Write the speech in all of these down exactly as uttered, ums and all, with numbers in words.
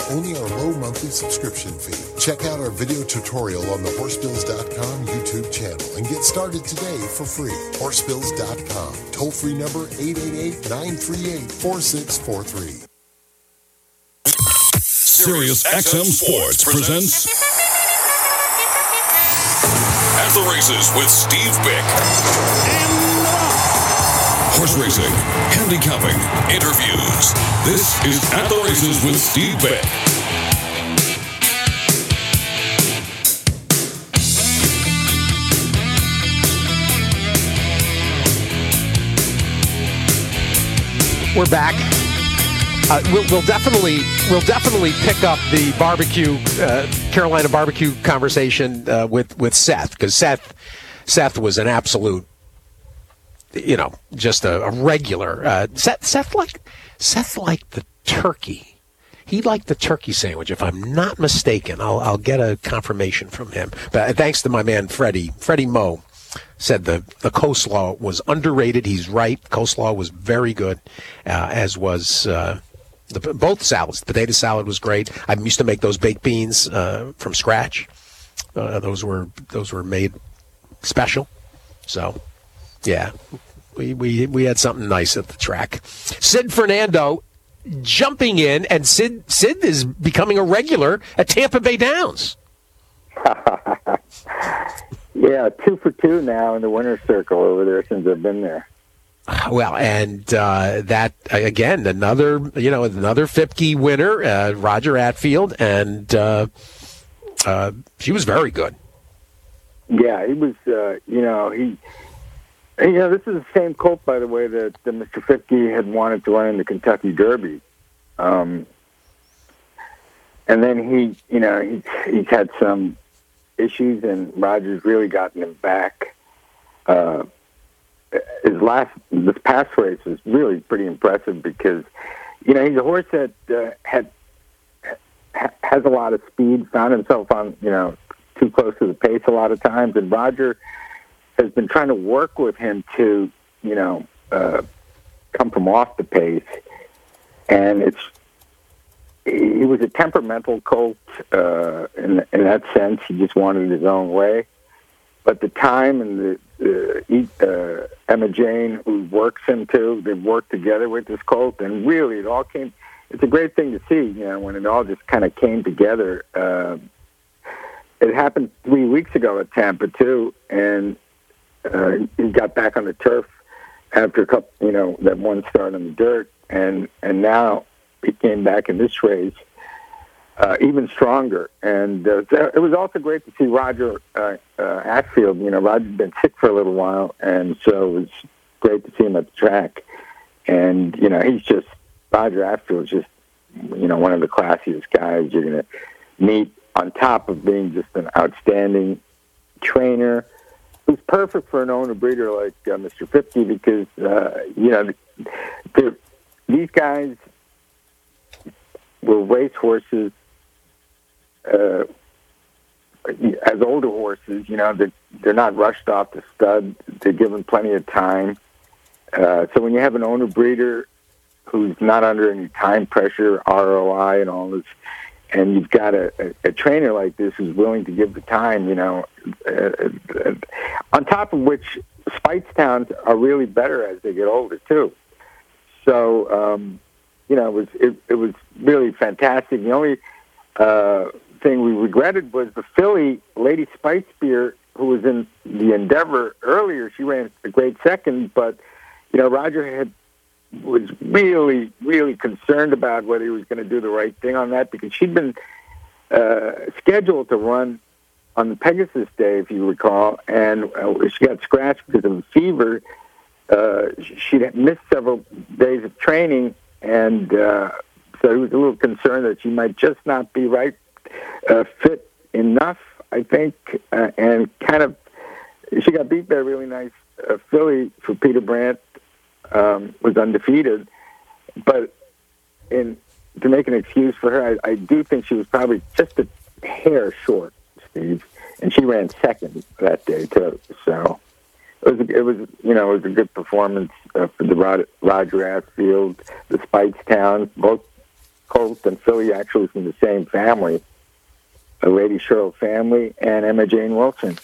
only our low monthly subscription fee. Check out our video tutorial on the horse bills dot com YouTube channel and get started today for free. horse bills dot com. Toll-free number eight eight eight, nine three eight, four six four three. Sirius X M Sports presents At the Races with Steve Bick. Horse racing, handicapping, interviews. This is At the Races with Steve Bick. We're back. Uh, we'll, we'll definitely we'll definitely pick up the barbecue uh, Carolina barbecue conversation uh, with with Seth, because Seth Seth was an absolute, you know, just a, a regular. Uh, Seth Seth liked Seth liked the turkey. He liked the turkey sandwich, if I'm not mistaken. I'll I'll get a confirmation from him. But thanks to my man Freddie Freddie Moe. Said the, the coleslaw was underrated. He's right. Coleslaw was very good, uh, as was uh, the, both salads. The potato salad was great. I used to make those baked beans uh, from scratch. Uh, those were those were made special. So, yeah, we, we we had something nice at the track. Sid Fernando jumping in, and Sid Sid is becoming a regular at Tampa Bay Downs. Yeah, two for two now in the winner's circle over there since I've been there. Well, and uh, that, again, another, you know, another Fipke winner, uh, Roger Atfield, and uh, uh, she was very good. Yeah, he was, uh, you know, he, you know, this is the same colt, by the way, that, that Mister Fipke had wanted to run in the Kentucky Derby. Um, and then he, you know, he, he's had some issues, and Roger's really gotten him back. Uh, his last, this past race was really pretty impressive because, you know, he's a horse that uh, had ha, has a lot of speed, found himself on, you know, too close to the pace a lot of times, and Roger has been trying to work with him to, you know, uh, come from off the pace, and it's he was a temperamental colt uh, in, in that sense. He just wanted his own way. But the time and the uh, uh, Emma Jane, who works him too, they worked together with this colt, and really it all came. It's a great thing to see, you know, when it all just kind of came together. Uh, it happened three weeks ago at Tampa too, and uh, he got back on the turf after a couple, you know, that one start on the dirt, and and now he came back in this race uh, even stronger. And uh, it was also great to see Roger uh, uh, Atfield. You know, Roger's been sick for a little while, and so it was great to see him at the track. And, you know, he's just, Roger Atfield is just, you know, one of the classiest guys you're going to meet, on top of being just an outstanding trainer who's perfect for an owner breeder like uh, Mister Fipke, because, uh, you know, these guys were race horses uh, as older horses. You know, they're, they're not rushed off the stud. They're given plenty of time. Uh, so when you have an owner breeder who's not under any time pressure, R O I and all this, and you've got a, a, a trainer like this who's willing to give the time, you know, uh, uh, on top of which Speightstown are really better as they get older too. So, um, you know, it was it, it was really fantastic. The only uh, thing we regretted was the filly, Lady Spitespear, who was in the Endeavor earlier. She ran a great second, but, you know, Roger had was really, really concerned about whether he was going to do the right thing on that, because she'd been uh, scheduled to run on the Pegasus Day, if you recall, and uh, she got scratched because of a fever. Uh, she'd missed several days of training, and uh, so he was a little concerned that she might just not be right uh, fit enough, I think, uh, and kind of she got beat by a really nice uh, filly for Peter Brandt, um, was undefeated, but in to make an excuse for her, I, I do think she was probably just a hair short, Steve, and she ran second that day too. So it was, it was, you know, it was a good performance uh, for the Rod, Roger Atfield, the Speightstown, both colt and filly actually from the same family, a Lady Cheryl family, and Emma Jane Wilson.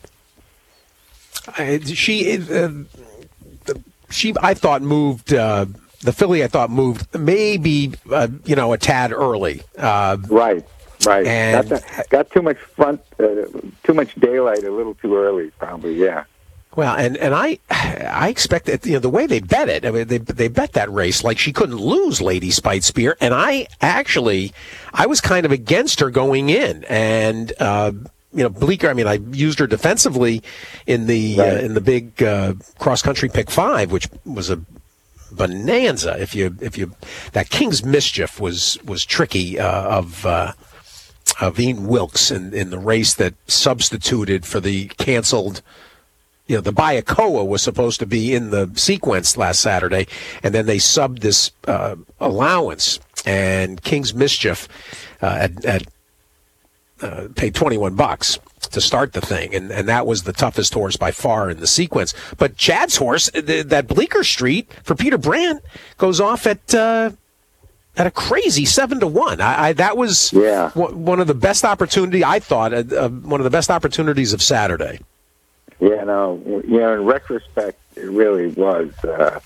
Uh, she, uh, she, I thought moved uh, the filly. I thought moved maybe uh, you know a tad early. Uh, right, right. And got, the, got too much front, uh, too much daylight a little too early, probably. Yeah. Well, and, and I I expect that, you know, the way they bet it, I mean, they they bet that race like she couldn't lose Lady Spitespear, and I actually, I was kind of against her going in, and, uh, you know, Bleecker, I mean, I used her defensively in the right. uh, in the big uh, cross-country pick five, which was a bonanza. If you, if you, that King's Mischief was, was tricky uh, of, uh, of Ian Wilkes in, in the race that substituted for the canceled. You know, the Bayakoa was supposed to be in the sequence last Saturday, and then they subbed this uh, allowance, and King's Mischief uh, at, at uh, paid twenty-one bucks to start the thing, and, and that was the toughest horse by far in the sequence. But Chad's horse, th- that Bleecker Street for Peter Brandt, goes off at uh, at a crazy seven to one. I, I that was yeah. w- one of the best opportunity I thought uh, uh, one of the best opportunities of Saturday. Yeah, no, you know, in retrospect, it really was. Uh,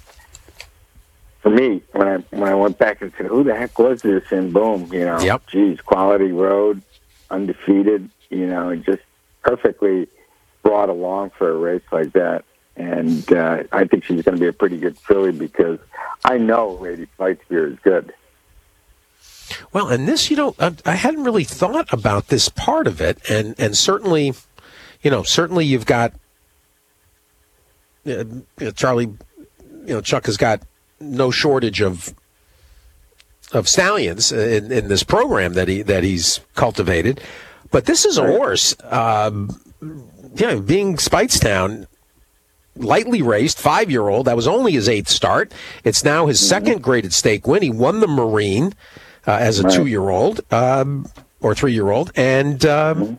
for me, when I when I went back and said, who the heck was this? And boom, you know, yep. geez, Quality Road, undefeated, you know, just perfectly brought along for a race like that. And uh, I think she's going to be a pretty good filly because I know Lady Spitespear is good. Well, and this, you know, I, I hadn't really thought about this part of it, and, and certainly... You know, certainly you've got uh, you know, Charlie. You know, Chuck has got no shortage of of stallions in, in this program that he that he's cultivated. But this is a horse, um, you know, being Speightstown, lightly raced, five-year-old. That was only his eighth start. It's now his mm-hmm. second graded stake win. He won the Marine uh, as a right. two-year-old um, or three-year-old, and. Um, mm-hmm.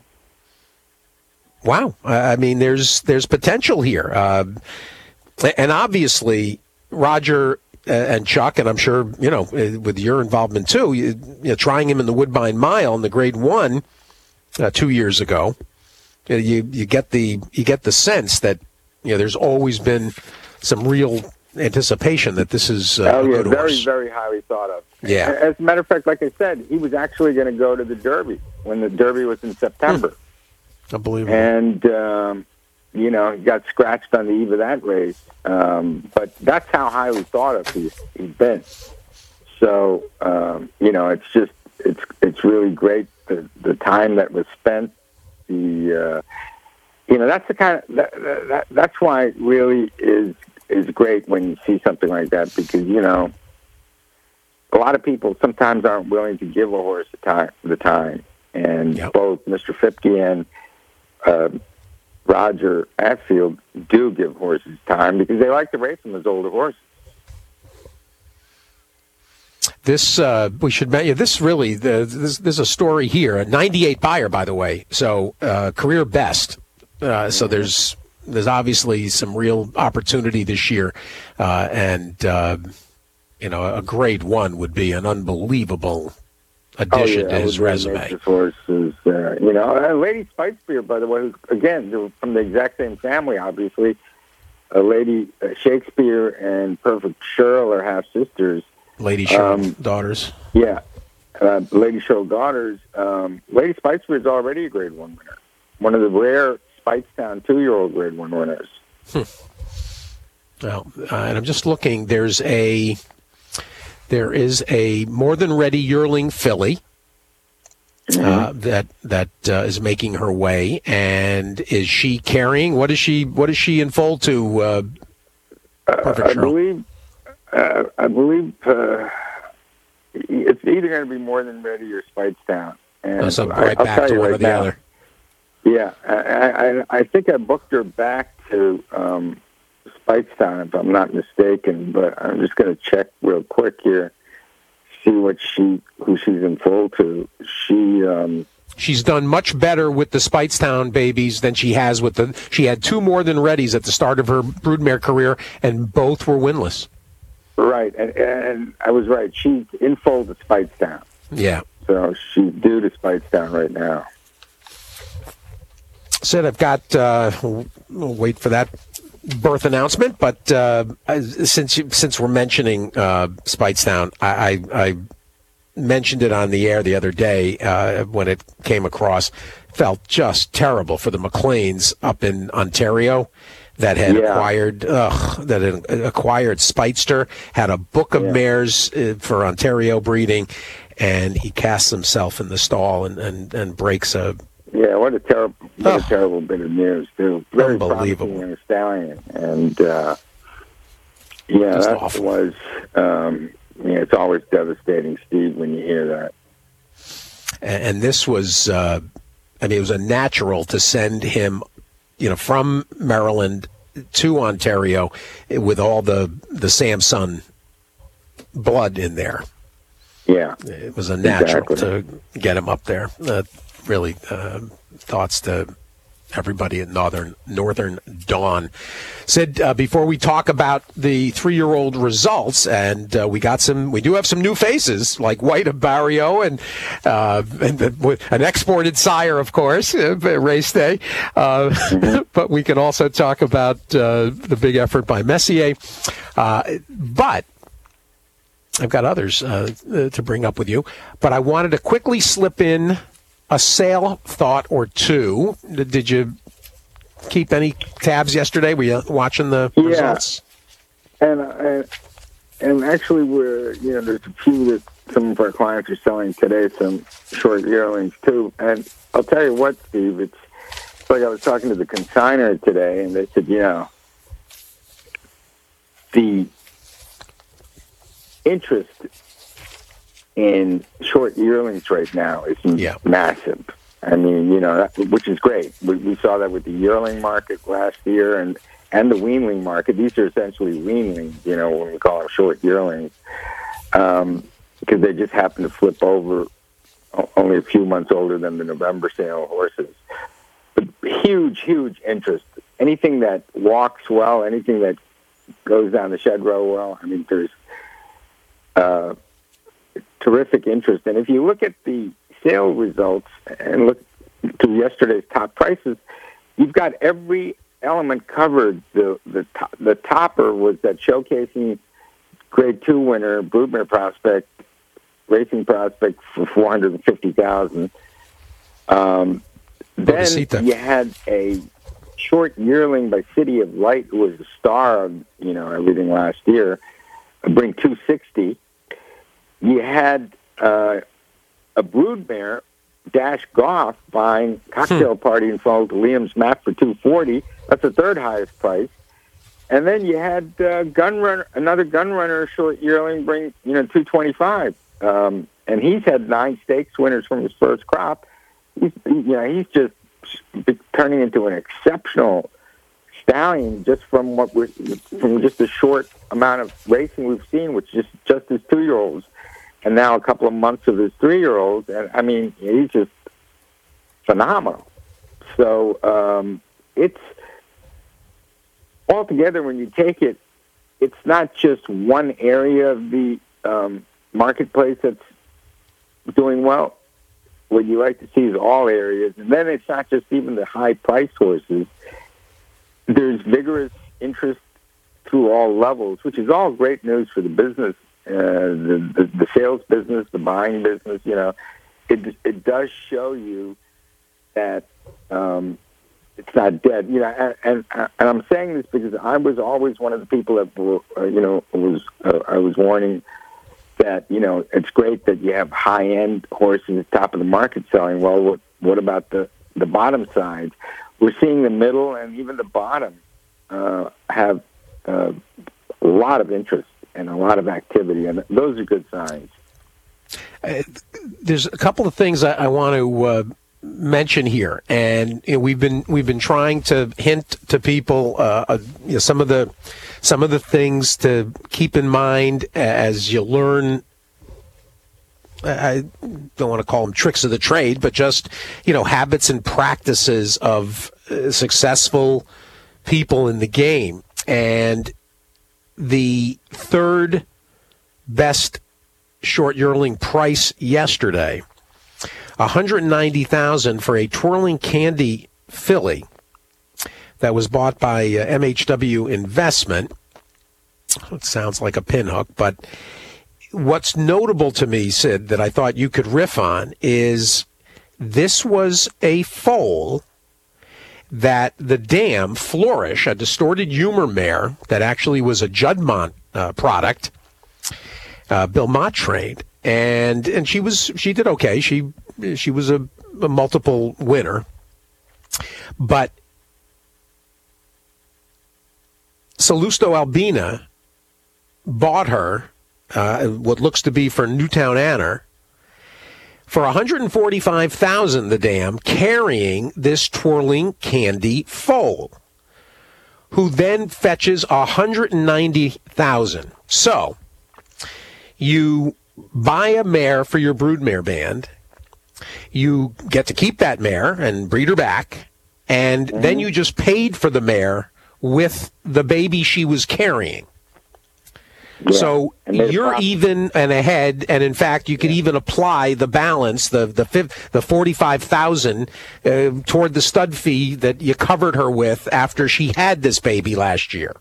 Wow. I mean, there's there's potential here. Uh, and obviously, Roger and Chuck, and I'm sure, you know, with your involvement too, you, you know, trying him in the Woodbine Mile in the Grade One uh, two years ago, you you get the you get the sense that, you know, there's always been some real anticipation that this is uh, oh, a yeah, good very, horse. very highly thought of. Yeah. As a matter of fact, like I said, he was actually going to go to the Derby when the Derby was in September. Hmm. Unbelievable. And, um, you know, he got scratched on the eve of that race. Um, but that's how highly thought of he's, he's been. So, um, you know, it's just, it's it's really great, the, the time that was spent. The, uh, you know, that's the kind of, that, that, that's why it really is, is great when you see something like that, because, you know, a lot of people sometimes aren't willing to give a horse the time. The time. And yep. both Mister Fipke and Uh, Roger Atfield do give horses time because they like to race them as older horses. This uh, we should mention. This really the, this, there's a story here. A ninety-eight buyer, by the way. So uh, career best. Uh, so there's there's obviously some real opportunity this year, uh, and uh, you know a grade one would be an unbelievable addition oh, yeah, to his resume. This horse is, uh, you know, uh, Lady Spitespear, by the way, who's, again, they're from the exact same family, obviously. Uh, Lady uh, Shakespeare and Perfect Cheryl are half sisters. Lady Cheryl um, daughters. Yeah, uh, Lady Cheryl daughters. Um, Lady Spitespear is already a Grade One winner. One of the rare Speightstown two-year-old Grade One winners. Hmm. Well, uh, and I'm just looking. There's a. There is a more than ready yearling filly mm-hmm. uh, that that uh, is making her way, and is she carrying? What is she? What is she in foal to? Uh, Perfect uh, I believe. Uh, I believe uh, it's either going to be more than ready or Speightstown. And oh, so right I, back to one right or the now, other. Yeah, I, I, I think I booked her back to. Um, Speightstown, if I'm not mistaken, but I'm just going to check real quick here, see what she, who she's in full to. She, um, she's done much better with the Speightstown babies than she has with the. She had two more than readies at the start of her broodmare career, and both were winless. Right, and, and I was right. She's in foal to Speightstown. Yeah. So she's due to Speightstown right now. So I've got, uh, we'll wait for that birth announcement, but uh, since you, since we're mentioning uh, Speightstown, I, I, I mentioned it on the air the other day uh, when it came across. Felt just terrible for the McLeans up in Ontario that had yeah. acquired ugh, that had acquired Speightster, had a book of yeah. mares uh, for Ontario breeding, and he casts himself in the stall and, and, and breaks a. Yeah, what a terrible, what oh. a terrible bit of news, too. Very Unbelievable. promising stallion, and uh, yeah, Just that awful. was. Um, yeah, it's always devastating, Steve, when you hear that. And, and this was, uh, I mean, it was a natural to send him, you know, from Maryland to Ontario with all the the Samson blood in there. Yeah, it was a natural exactly. to get him up there. Uh, really, uh, thoughts to everybody at Northern Northern Dawn. Sid, uh, before we talk about the three-year-old results, and uh, we got some, we do have some new faces like White of Barrio and uh, and the, an exported sire, of course, uh, race day. Uh, mm-hmm. But we can also talk about uh, the big effort by Messier. Uh, but I've got others uh, to bring up with you, but I wanted to quickly slip in a sale thought or two. Did you keep any tabs yesterday? Were you watching the yeah. results? And, and and actually, we're you know there's a few that some of our clients are selling today, some short yearlings too. And I'll tell you what, Steve, it's, it's like I was talking to the consignor today, and they said, you know, the interest in short yearlings right now is yeah. massive. I mean, you know, that, which is great. We, we saw that with the yearling market last year and, and the weanling market. These are essentially weanlings, you know, when we call them short yearlings, um, because they just happen to flip over only a few months older than the November sale horses. But huge, huge interest. Anything that walks well, anything that goes down the shed row well, I mean, there's uh, terrific interest. And if you look at the sale results and look to yesterday's top prices, you've got every element covered. The the, to, the topper was that showcasing grade two winner, Broodmare Prospect, Racing Prospect for four hundred fifty thousand dollars. Um, then you had a short yearling by City of Light, who was the star of, you know, everything last year, bring two hundred sixty thousand dollars. You had uh, a broodmare, Dash Goff, buying Cocktail hmm. Party and followed Liam's Map for two hundred forty dollars. That's the third highest price. And then you had uh, Gunrunner, another Gunrunner short yearling, bring you know two hundred twenty-five dollars. Um, and he's had nine stakes winners from his first crop. He's, you know, he's just turning into an exceptional stallion just from what we're from just the short amount of racing we've seen, which is just his two-year-olds, and now a couple of months of his three-year-olds. And I mean, he's just phenomenal. So um, it's altogether, when you take it, it's not just one area of the um, marketplace that's doing well. What you like to see is all areas. And then it's not just even the high-priced horses. There's vigorous interest through all levels, which is all great news for the business, uh, the, the the sales business, the buying business. You know, it it does show you that um, it's not dead. You know, and, and and I'm saying this because I was always one of the people that were, uh, you know, was uh, I was warning that, you know, it's great that you have high-end horses at the top of the market selling. Well, what, what about the, the bottom side? We're seeing the middle and even the bottom uh, have uh, a lot of interest and a lot of activity, and those are good signs. Uh, there's a couple of things I, I want to uh, mention here, and you know, we've been we've been trying to hint to people uh, uh, you know, some of the some of the things to keep in mind as you learn. I don't want to call them tricks of the trade, but just, you know, habits and practices of uh, successful people in the game. And the third best short yearling price yesterday. one hundred ninety thousand dollars for a twirling candy filly that was bought by uh, M H W Investment. It sounds like a pinhook, but what's notable to me, Sid, that I thought you could riff on is this was a foal that the dam, Flourish, a distorted humor mare that actually was a Juddmonte uh, product, uh, Bill Mott trained, and and she was she did okay. She she was a, a multiple winner, but Salusto Albina bought her, uh, what looks to be for Newtown Anner, for one hundred forty-five thousand dollars, the dam, carrying this twirling candy foal, who then fetches one hundred ninety thousand dollars. So, you buy a mare for your broodmare band, you get to keep that mare and breed her back, and mm-hmm. then you just paid for the mare with the baby she was carrying. Yeah. So you're even and ahead, and in fact, you could yeah. even apply the balance, the the the forty-five thousand uh, toward the stud fee that you covered her with after she had this baby last year.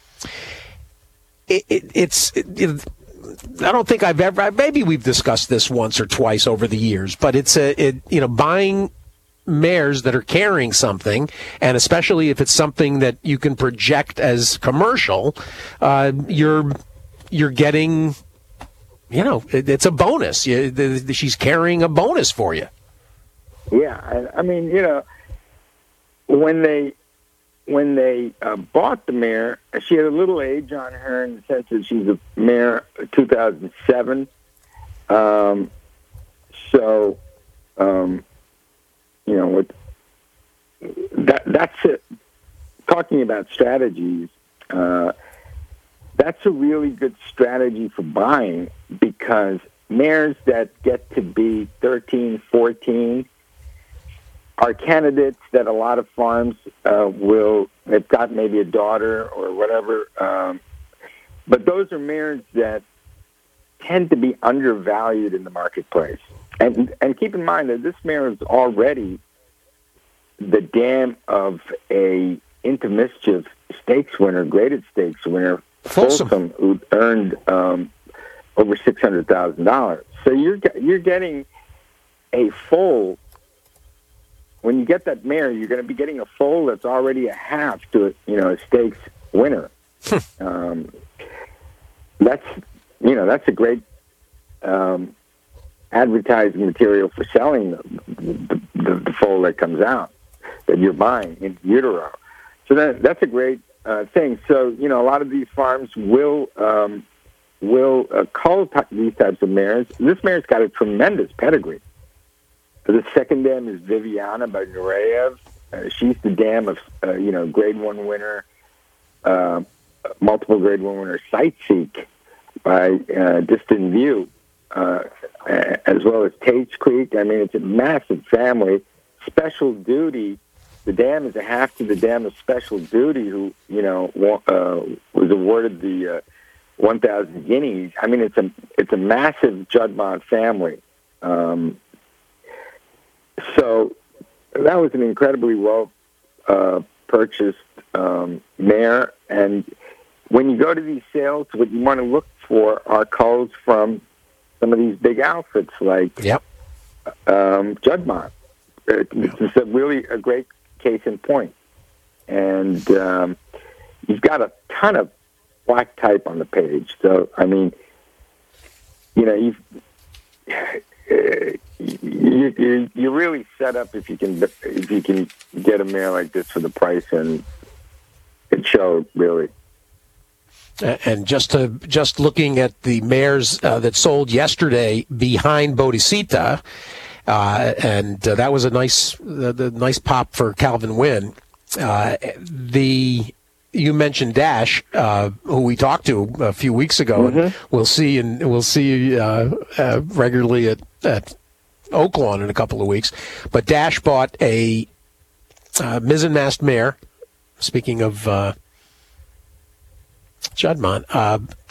It, it, it's it, it, I don't think I've ever. Maybe we've discussed this once or twice over the years, but it's a it, you know buying mares that are carrying something, and especially if it's something that you can project as commercial, uh, you're you're getting, you know, it, it's a bonus. You, the, the, she's carrying a bonus for you. Yeah, I, I mean, you know, when they when they uh, bought the mare, she had a little age on her in the sense that she's a mare two thousand seven. Um, so, um, you know, with that that's it. Talking about strategies. Uh, That's a really good strategy for buying, because mares that get to be thirteen, fourteen are candidates that a lot of farms uh, will, they've got maybe a daughter or whatever, um, but those are mares that tend to be undervalued in the marketplace. And and keep in mind that this mare is already the dam of a Into Mischief stakes winner, graded stakes winner, Folsom, Folsom, who earned um, over six hundred thousand dollars. So you're you're getting a foal. When you get that mare, you're going to be getting a foal that's already a half to a, you know a stakes winner. um, that's you know that's a great um, advertising material for selling the, the, the, the foal that comes out that you're buying in utero. So that that's a great uh, thing. So you know, a lot of these farms will um, will uh, cull t- these types of mares. This mare's got a tremendous pedigree. The second dam is Viviana by Nureyev. Uh, she's the dam of uh, you know Grade One winner, uh, multiple Grade One winner Sightseek by uh, Distant View, uh, as well as Tate's Creek. I mean, it's a massive family. Special Duty. The dam is a half to the dam of Special Duty, who, you know, uh, was awarded the uh, one thousand guineas. I mean, it's a it's a massive Juddmonte family. Um, so that was an incredibly well uh, purchased um, mare. And when you go to these sales, what you want to look for are culls from some of these big outfits like yep. um, Juddmonte. It's a really a great case in point. And um, you've got a ton of black type on the page. So, I mean, you know, you've, uh, you, you, you're really set up if you can if you can get a mare like this for the price, and it showed, really. And just to just looking at the mares uh, that sold yesterday behind Bodicita, Uh, and uh, that was a nice, uh, the nice pop for Calvin Wynn. Uh, the you mentioned Dash, uh, who we talked to a few weeks ago, mm-hmm. and we'll see, and we'll see uh, uh, regularly at, at Oaklawn in a couple of weeks. But Dash bought a uh, mizzen-mast mare. Speaking of uh, Juddmonte, uh,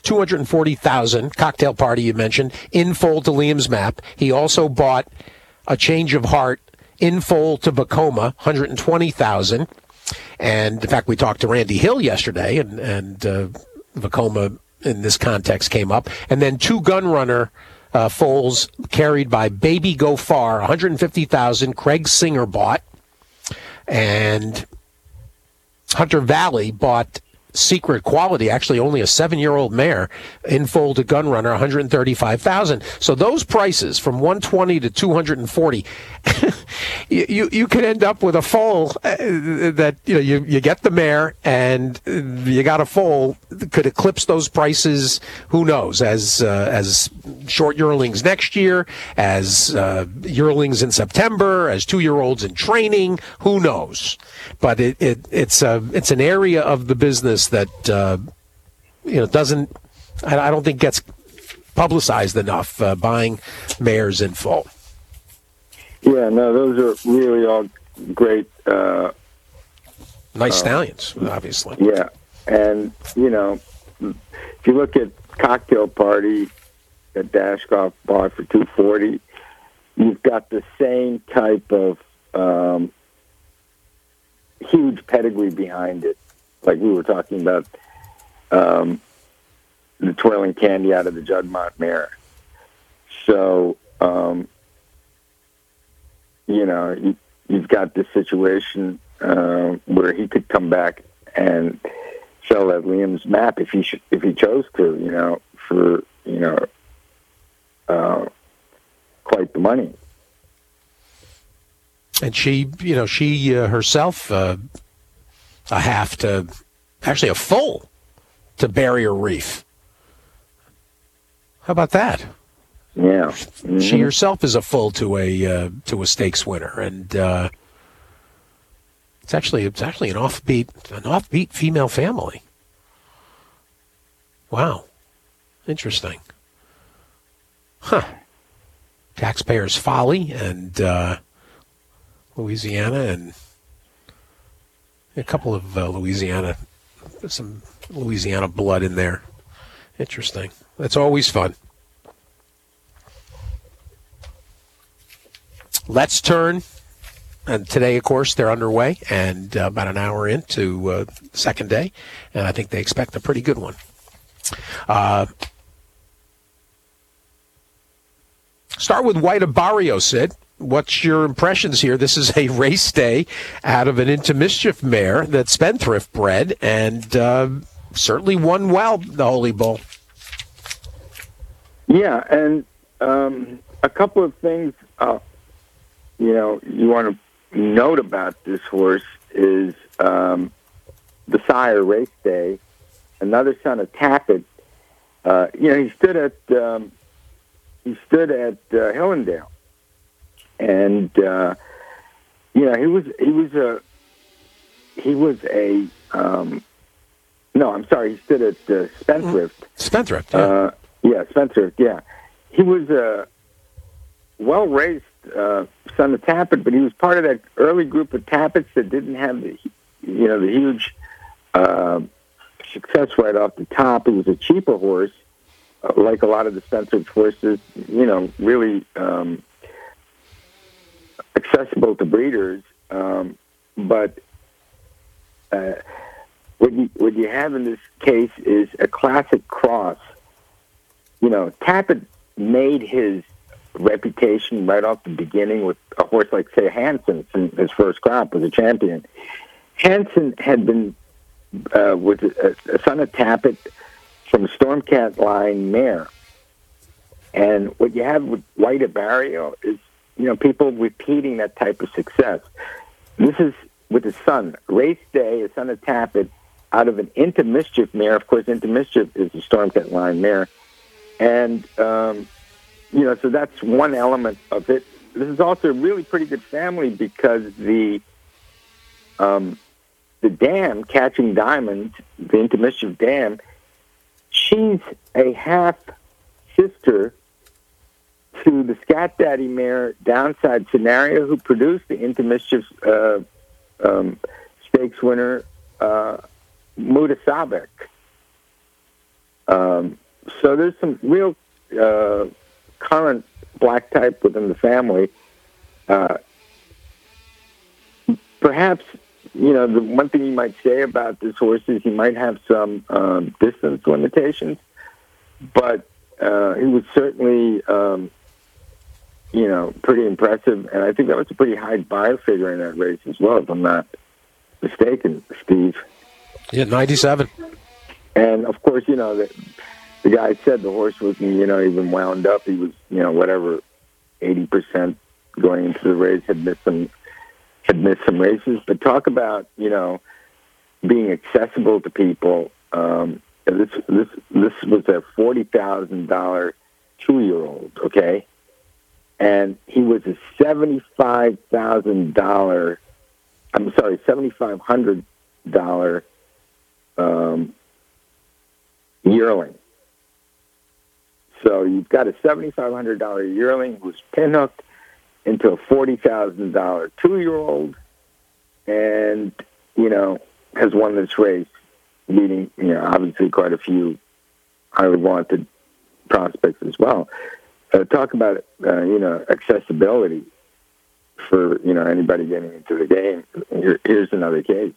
two hundred forty thousand dollars. Cocktail Party you mentioned, in foal to Liam's Map. He also bought A Change of Heart in foal to Vekoma, one hundred twenty thousand dollars. And in fact, we talked to Randy Hill yesterday, and, and uh, Vekoma in this context came up. And then two Gunrunner uh, foals carried by Baby Go Far, one hundred fifty thousand dollars. Craig Singer bought. And Hunter Valley bought Secret Quality, actually only a seven-year-old mare, in foal to Gunrunner, one hundred thirty-five thousand dollars. So those prices from one hundred twenty to two hundred forty, you, you you could end up with a foal uh, that, you know, you, you get the mare and you got a foal that could eclipse those prices, who knows, as uh, as short yearlings next year, as uh, yearlings in September, as two-year-olds in training, who knows. But it, it it's a it's an area of the business that uh, you know doesn't I, I don't think gets publicized enough. Uh, buying mares in full. Yeah, no, those are really all great. Uh, nice uh, stallions, obviously. Yeah, and you know, if you look at Cocktail Party that Dashkoff bought for two forty, you've got the same type of um, huge pedigree behind it. Like we were talking about um, the Twirling Candy out of the Juddmonte mare. So, um, you know, you, you've got this situation uh, where he could come back and sell at Liam's Map if he sh- if he chose to, you know, for, you know, uh, quite the money. And she, you know, she uh, herself... Uh, a half to, actually a full to Barrier Reef. How about that? Yeah. Mm-hmm. She herself is a full to a uh, to a stakes winner, and uh, it's actually it's actually an offbeat an offbeat female family. Wow, interesting. Huh. Taxpayers' Folly and uh, Louisiana and. A couple of uh, Louisiana, some Louisiana blood in there. Interesting. That's always fun. Let's turn. And today, of course, they're underway and uh, about an hour into uh, the second day. And I think they expect a pretty good one. Uh, start with White of Barrio, Sid. What's your impressions here? This is a race day out of an Into Mischief mare that Spendthrift bred and uh, certainly won well, the Holy Bull. Yeah, and um, a couple of things, uh, you know, you want to note about this horse is um, the sire race day, another son of Tappet. Uh, you know, he stood at um, he stood at uh, Hillendale. And uh, you know, he was he was a he was a um, no, I'm sorry, he stood at uh, Spendthrift. Spendthrift, yeah, uh, yeah, Spendthrift, yeah. He was a well raised uh, son of Tappet, but he was part of that early group of Tappets that didn't have the you know the huge uh, success right off the top. It was a cheaper horse, uh, like a lot of the Spendthrift horses. You know, really. Um, accessible to breeders, um, but uh, what you what you have in this case is a classic cross. You know, Tappet made his reputation right off the beginning with a horse like, say, Hanson, in his first crop was a champion. Hanson had been uh, was a, a son of Tappet from Stormcat line mare, and what you have with White of Barrio is, you know, people repeating that type of success. This is with his son. Race day, his son of Tappet, out of an Into Mischief mare. Of course, Into Mischief is the Stormcat line mare. And, um, you know, so that's one element of it. This is also a really pretty good family because the um, the dam, Catching Diamonds, the Into Mischief dam, she's a half-sister to the Scat Daddy mare Downside Scenario, who produced the Into Mischief uh, um, stakes winner, uh, Mutasabek. Um, so there's some real uh, current black type within the family. Uh, perhaps, you know, the one thing you might say about this horse is he might have some um, distance limitations, but uh, he was certainly, um, you know, pretty impressive. And I think that was a pretty high buyer figure in that race as well, if I'm not mistaken, Steve. Yeah, ninety-seven. And, of course, you know, the, the guy said the horse wasn't, you know, even wound up. He was, you know, whatever, eighty percent going into the race, had missed some, had missed some races. But talk about, you know, being accessible to people. Um, this this this was a forty thousand dollars two-year-old, okay? And he was a seventy-five thousand dollars, I'm sorry, seventy-five hundred dollars um, yearling. So you've got a seventy-five hundred dollars yearling who's pinhooked into a forty thousand dollars two-year-old and, you know, has won this race, beating, you know, obviously quite a few highly wanted prospects as well. Uh, talk about, uh, you know, accessibility for, you know, anybody getting into the game. Here, here's another case.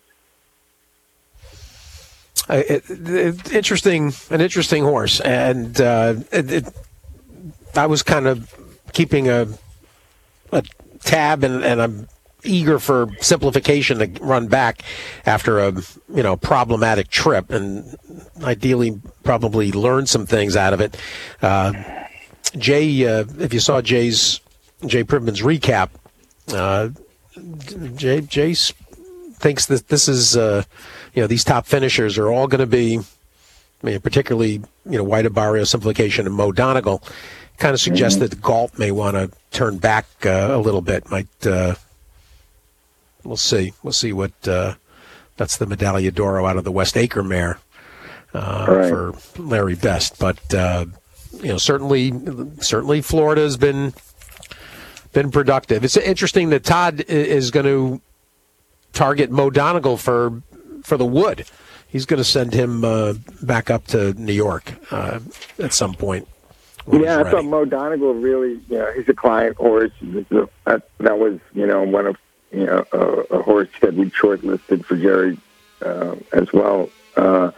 Uh, it, it, interesting, an interesting horse, and uh, it, it, I was kind of keeping a, a tab, and, and I'm eager for simplification to run back after a you know problematic trip, and ideally probably learn some things out of it. Uh, Jay, uh, if you saw Jay's Jay Privman's recap, uh, Jay Jay thinks that this is. Uh, You know, these top finishers are all going to be, I mean, particularly, you know, White Barrio, Simplification, and Mo Donegal, kind of suggest mm-hmm. that Galt may want to turn back uh, a little bit. Might, uh, we'll see. We'll see what, uh, that's the Medaglia d'Oro out of the West Acre mare uh, right. for Larry Best. But, uh, you know, certainly, certainly Florida has been, been productive. It's interesting that Todd is going to target Mo Donegal for, for the Wood. He's going to send him uh, back up to New York uh, at some point. Yeah, I thought Mo Donegal really, you know, he's a client horse. That, that was, you know, one of, you know, a, a horse that we shortlisted for Jerry uh, as well. Uh,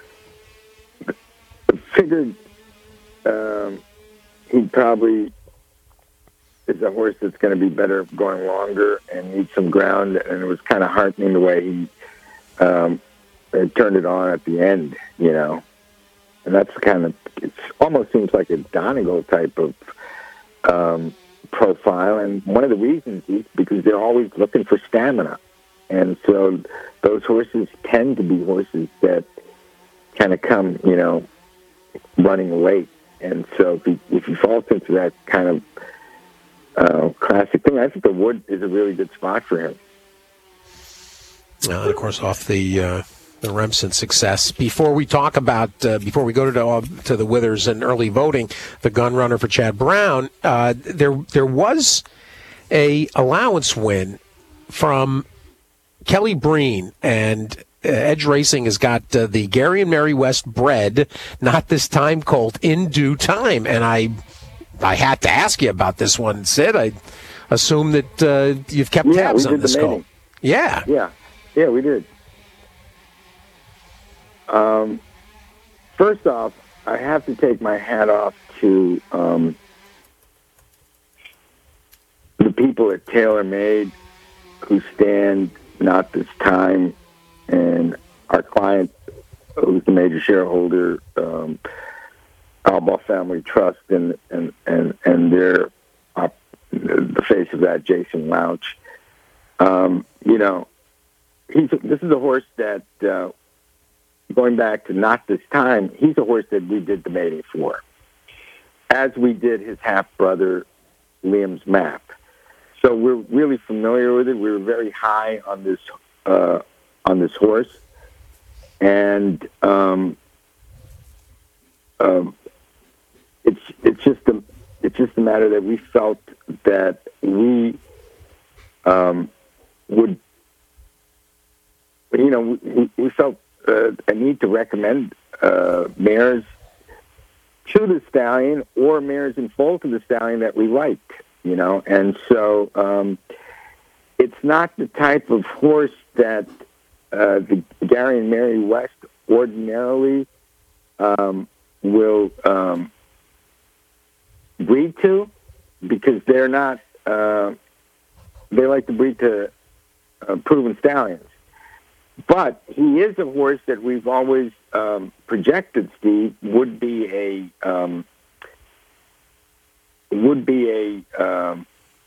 figured um, he probably is a horse that's going to be better going longer and needs some ground, and it was kind of heartening the way he Um, it turned it on at the end, you know, and that's kind of, it almost seems like a Donegal type of um, profile. And one of the reasons is because they're always looking for stamina. And so those horses tend to be horses that kind of come, you know, running late. And so if he, if he falls into that kind of uh, classic thing, I think the Wood is a really good spot for him. Uh, of course, off the uh, the Remsen success. Before we talk about, uh, before we go to uh, to the Withers and early voting, the gun runner for Chad Brown, uh, there there was a allowance win from Kelly Breen, and uh, Edge Racing has got uh, the Gary and Mary West bred, Not This Time colt in due time, and I I had to ask you about this one, Sid. I assume that uh, you've kept yeah, tabs on this colt. Yeah, yeah. Yeah, we did. Um, first off, I have to take my hat off to um, the people at TaylorMade who stand Not This Time, and our client, who's the major shareholder, um, Albaugh Family Trust, and and and and their uh, the face of that, Jason Louch. Um, you know. He's, this is a horse that, uh, going back to Not This Time, he's a horse that we did the mating for, as we did his half-brother, Liam's Map. So we're really familiar with it. We were very high on this uh, on this horse. And um, um, it's it's just a, it's just a matter that we felt that we um, would you know, we, we felt uh, a need to recommend uh, mares to the stallion or mares in foal to the stallion that we liked, you know. And so um, it's not the type of horse that uh, the Gary and Mary West ordinarily um, will um, breed to, because they're not, uh, they like to breed to uh, proven stallions. But he is a horse that we've always um, projected, Steve, would be a um, would be a um,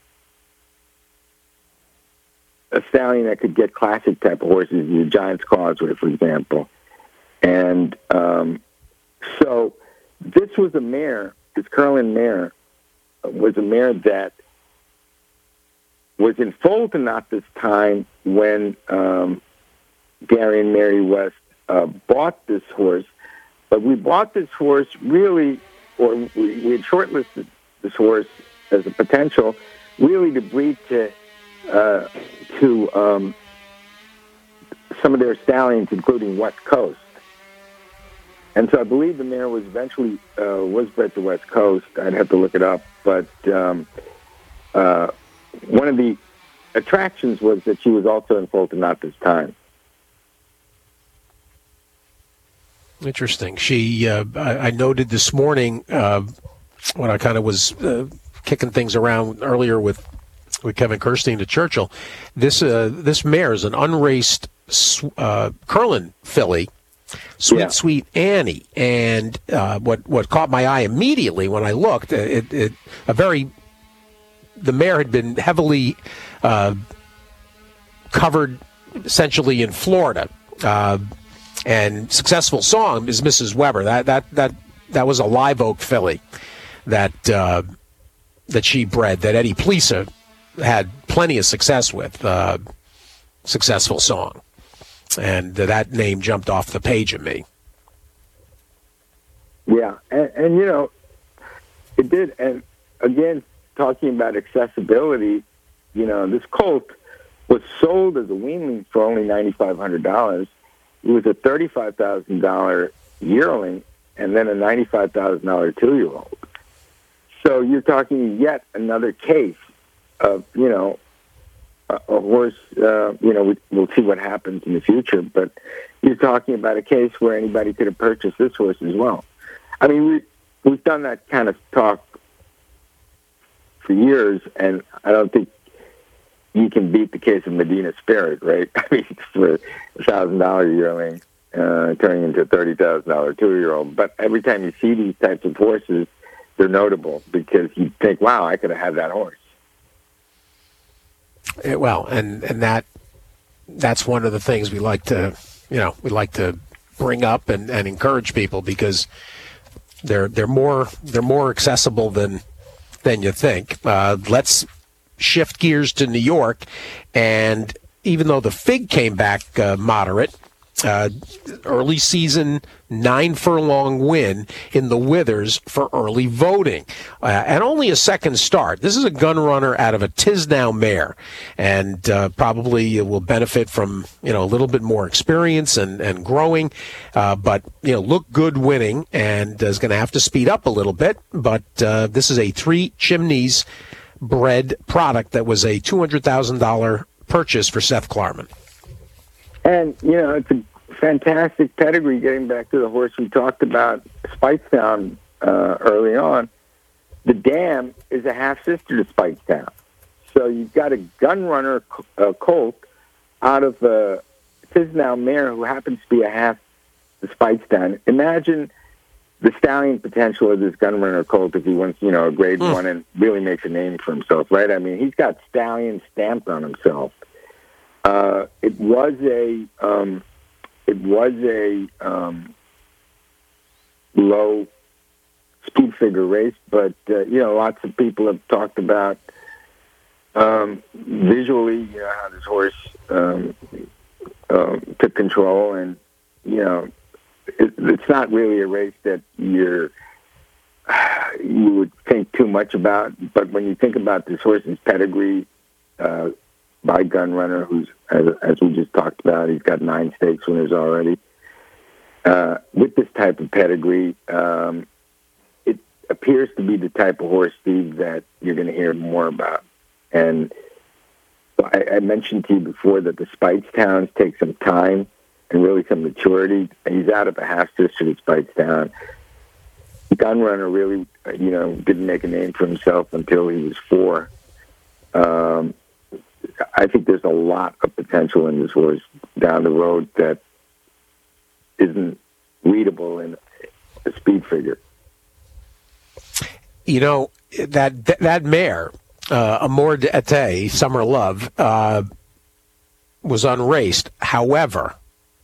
a stallion that could get classic type of horses, the Giant's Causeway, for example. And um, so this was a mare, this Curlin mare was a mare that was in foal to not this time when um, Gary and Mary West uh, bought this horse. But we bought this horse really, or we, we had shortlisted this horse as a potential really to breed to uh, to um, some of their stallions, including West Coast. And so I believe the mare was eventually uh, was bred to West Coast. I'd have to look it up. But um, uh, one of the attractions was that she was also in foal to not this time. Interesting. She, uh, I, I noted this morning uh, when I kind of was uh, kicking things around earlier with with Kevin Kirstein at Churchill. This uh, this mare is an unraced uh, Curlin filly, Sweet yeah. Sweet Annie, and uh, what what caught my eye immediately when I looked, it, it a very the mare had been heavily uh, covered essentially in Florida. Uh, And Successful Song is Missus Weber. That that that that was a live oak filly that uh, that she bred. That Eddie Plisa had plenty of success with. Uh, Successful Song, and uh, that name jumped off the page at me. Yeah, and, and you know, it did. And again, talking about accessibility, you know, this colt was sold as a weanling for only ninety-five hundred dollars. It was a thirty-five thousand dollars yearling and then a ninety-five thousand dollars two-year-old. So you're talking yet another case of, you know, a, a horse, uh, you know, we, we'll see what happens in the future, but you're talking about a case where anybody could have purchased this horse as well. I mean, we, we've done that kind of talk for years, and I don't think you can beat the case of Medina Spirit, right? I mean, for a thousand dollar yearling uh, turning into a thirty thousand dollar two year old. But every time you see these types of horses, they're notable because you think, "Wow, I could have had that horse." Yeah, well, and and that that's one of the things we like to, you know, we like to bring up and, and encourage people because they're they're more they're more accessible than than you think. Uh, let's. Shift gears to New York, and even though the Fig came back uh, moderate, uh, early season nine furlong win in the Withers for early voting, uh, and only a second start. This is a gun runner out of a Tisnow mare, and uh, probably will benefit from you know a little bit more experience and and growing, uh, but you know look good winning, and is going to have to speed up a little bit. But uh, this is a Three Chimneys bred product that was a two hundred thousand dollars purchase for Seth Klarman. And, you know, it's a fantastic pedigree, getting back to the horse we talked about, Speightstown, uh, early on. The Dam is a half-sister to Speightstown. So you've got a gun runner uh, colt out of a Tisnow mare who happens to be a half to Speightstown. Imagine the stallion potential of this gun runner colt if he wants, you know, a grade mm. one and really makes a name for himself, right? I mean, he's got stallion stamped on himself. Uh, it was a, um, it was a um, low speed figure race, but uh, you know, lots of people have talked about um, visually, you know, how this horse um, uh, took control, and you know. It, it's not really a race that you're you would think too much about, but when you think about this horse's pedigree uh, by Gun Runner, who's as, as we just talked about, he's got nine stakes winners already. Uh, with this type of pedigree, um, appears to be the type of horse, Steve, that you're going to hear more about. And I, I mentioned to you before that the Speightstowns take some time and really some maturity. And he's out of a half sister to Speightstown. Gunrunner really, you know, didn't make a name for himself until he was four. Um, I think there's a lot of potential in this horse down the road that isn't readable in a speed figure. You know, that that mare, uh, Amour d'Ete, Summer Love, uh, was unraced. However,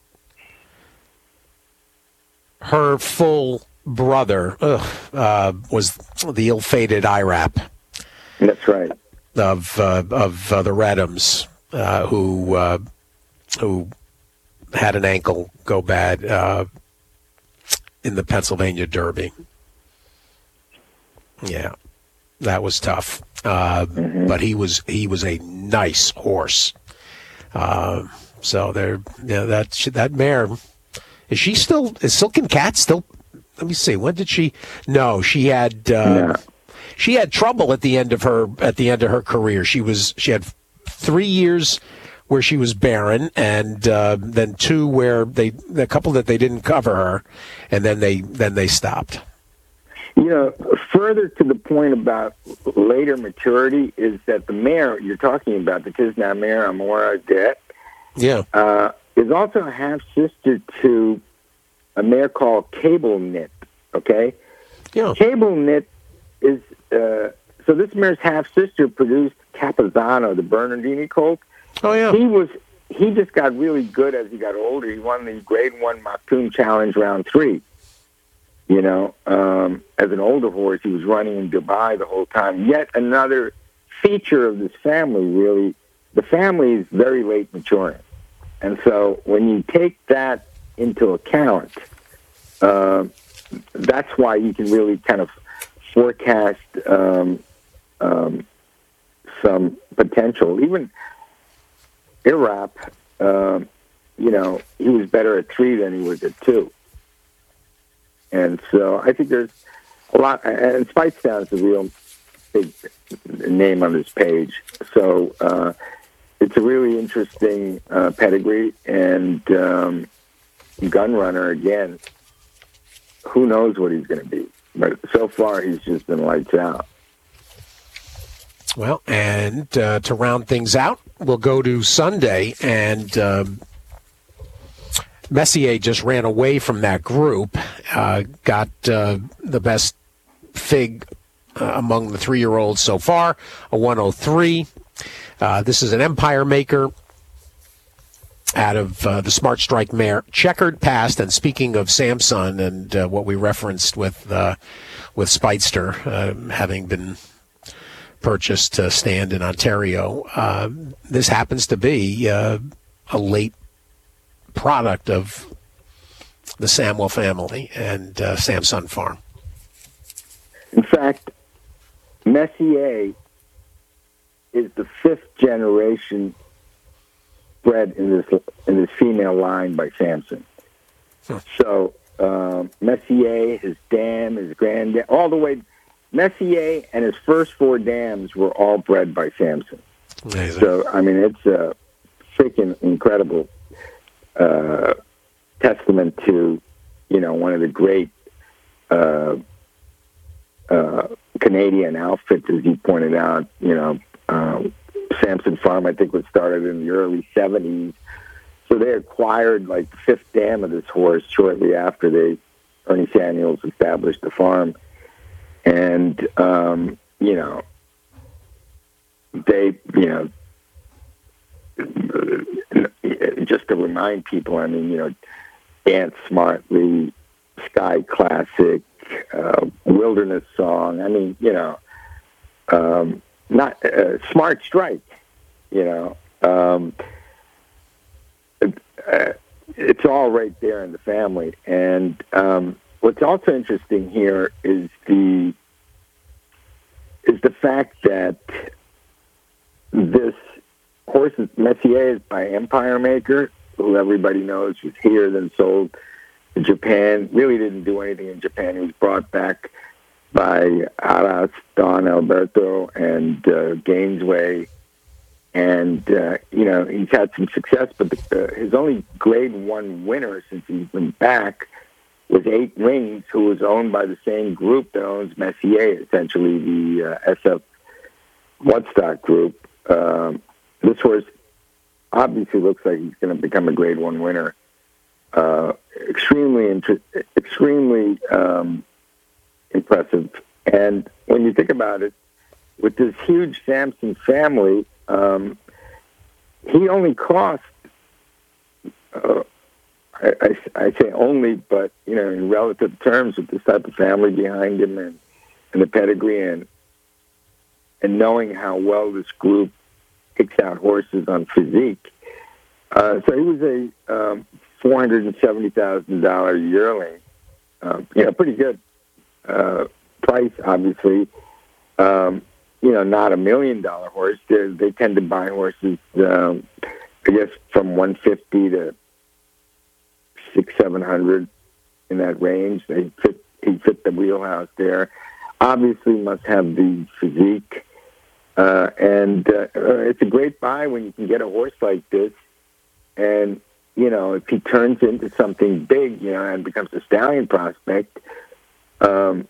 her full brother ugh, uh, was the ill-fated I R A P. That's right. Of uh, of uh, the Redhams, uh, who uh, who had an ankle go bad uh, in the Pennsylvania Derby. Yeah, that was tough. Uh, mm-hmm. But he was he was a nice horse. Uh, so there, yeah, that that mare. Is she still? Is Silken Cat still? Let me see. When did she? No, she had. Uh, yeah. She had trouble at the end of her at the end of her career. She was she had three years where she was barren, and uh, then two where they a couple that they didn't cover her, and then they then they stopped. You know, further to the point about later maturity is that the mare you're talking about, the Tisna mare Amour d'Ete, yeah, uh, is also a half sister to a mare called Cable Knit. Okay, yeah, Cable Knit is uh, so this mare's half sister produced Capizano, the Bernardini colt. Oh yeah, he was he just got really good as he got older. He won the Grade One Maktoum Challenge round three. You know, um, as an older horse, he was running in Dubai the whole time. Yet another feature of this family, really, the family is very late maturing. And so when you take that into account, uh, that's why you can really kind of forecast um, um, some potential. Even Irap, uh, you know, he was better at three than he was at two. And so I think there's a lot, and Speightstown is a real big name on this page. So uh, it's a really interesting uh, pedigree, and um, Gunrunner, again, who knows what he's going to be. But so far, he's just been lights out. Well, and uh, to round things out, we'll go to Sunday, and um, Messier just ran away from that group, uh, got uh, the best fig uh, among the three-year-olds so far, a one oh three. Uh, this is an Empire Maker out of uh, the Smart Strike mare, Checkered Past. And speaking of Samson and uh, what we referenced with uh, with Speightster uh, having been purchased to stand in Ontario, uh, this happens to be uh, a late product of the Samwell family and uh, Samson Farm. In fact, Messier is the fifth generation bred in this in this female line by Samson. Huh. So um, Messier, his dam, his granddam, all the way. Messier and his first four dams were all bred by Samson. Amazing. So I mean, it's a freaking incredible Uh, testament to, you know, one of the great uh, uh, Canadian outfits, as you pointed out. You know, uh, Samson Farm, I think, was started in the early seventies. So they acquired like the fifth dam of this horse shortly after they, Ernie Samuels established the farm. And, um, you know, they, you know, just to remind people, I mean, you know, Dance Smartly, Sky Classic, uh, Wilderness Song. I mean, you know, um, not uh, Smart Strike. You know, um, uh, it's all right there in the family. And um, what's also interesting here is the is the fact that this horse, Messier, is by Empire Maker, who everybody knows was here, then sold to Japan. Really didn't do anything in Japan. He was brought back by Aras, Don Alberto, and uh, Gainesway. And, uh, you know, he's had some success, but the, uh, his only grade one winner since he's been back was Eight Rings, who was owned by the same group that owns Messier, essentially the uh, S F Woodstock group. Um, this horse obviously looks like he's going to become a grade one winner. Uh, extremely, inter- extremely um, impressive. And when you think about it, with this huge Samson family, um, he only cost, uh, I, I, I say only, but, you know, in relative terms with this type of family behind him and, and the pedigree and, and knowing how well this group picks out horses on physique. Uh, so he was a um, four hundred seventy thousand dollars yearling. Um, you know, pretty good uh, price, obviously. Um, you know, not a million dollar horse. They're, they tend to buy horses, um, I guess, from one fifty to six, seven hundred in that range. They fit, he fit the wheelhouse there. Obviously, must have the physique, uh, and uh, it's a great buy when you can get a horse like this. And you know, if he turns into something big, you know, and becomes a stallion prospect, um,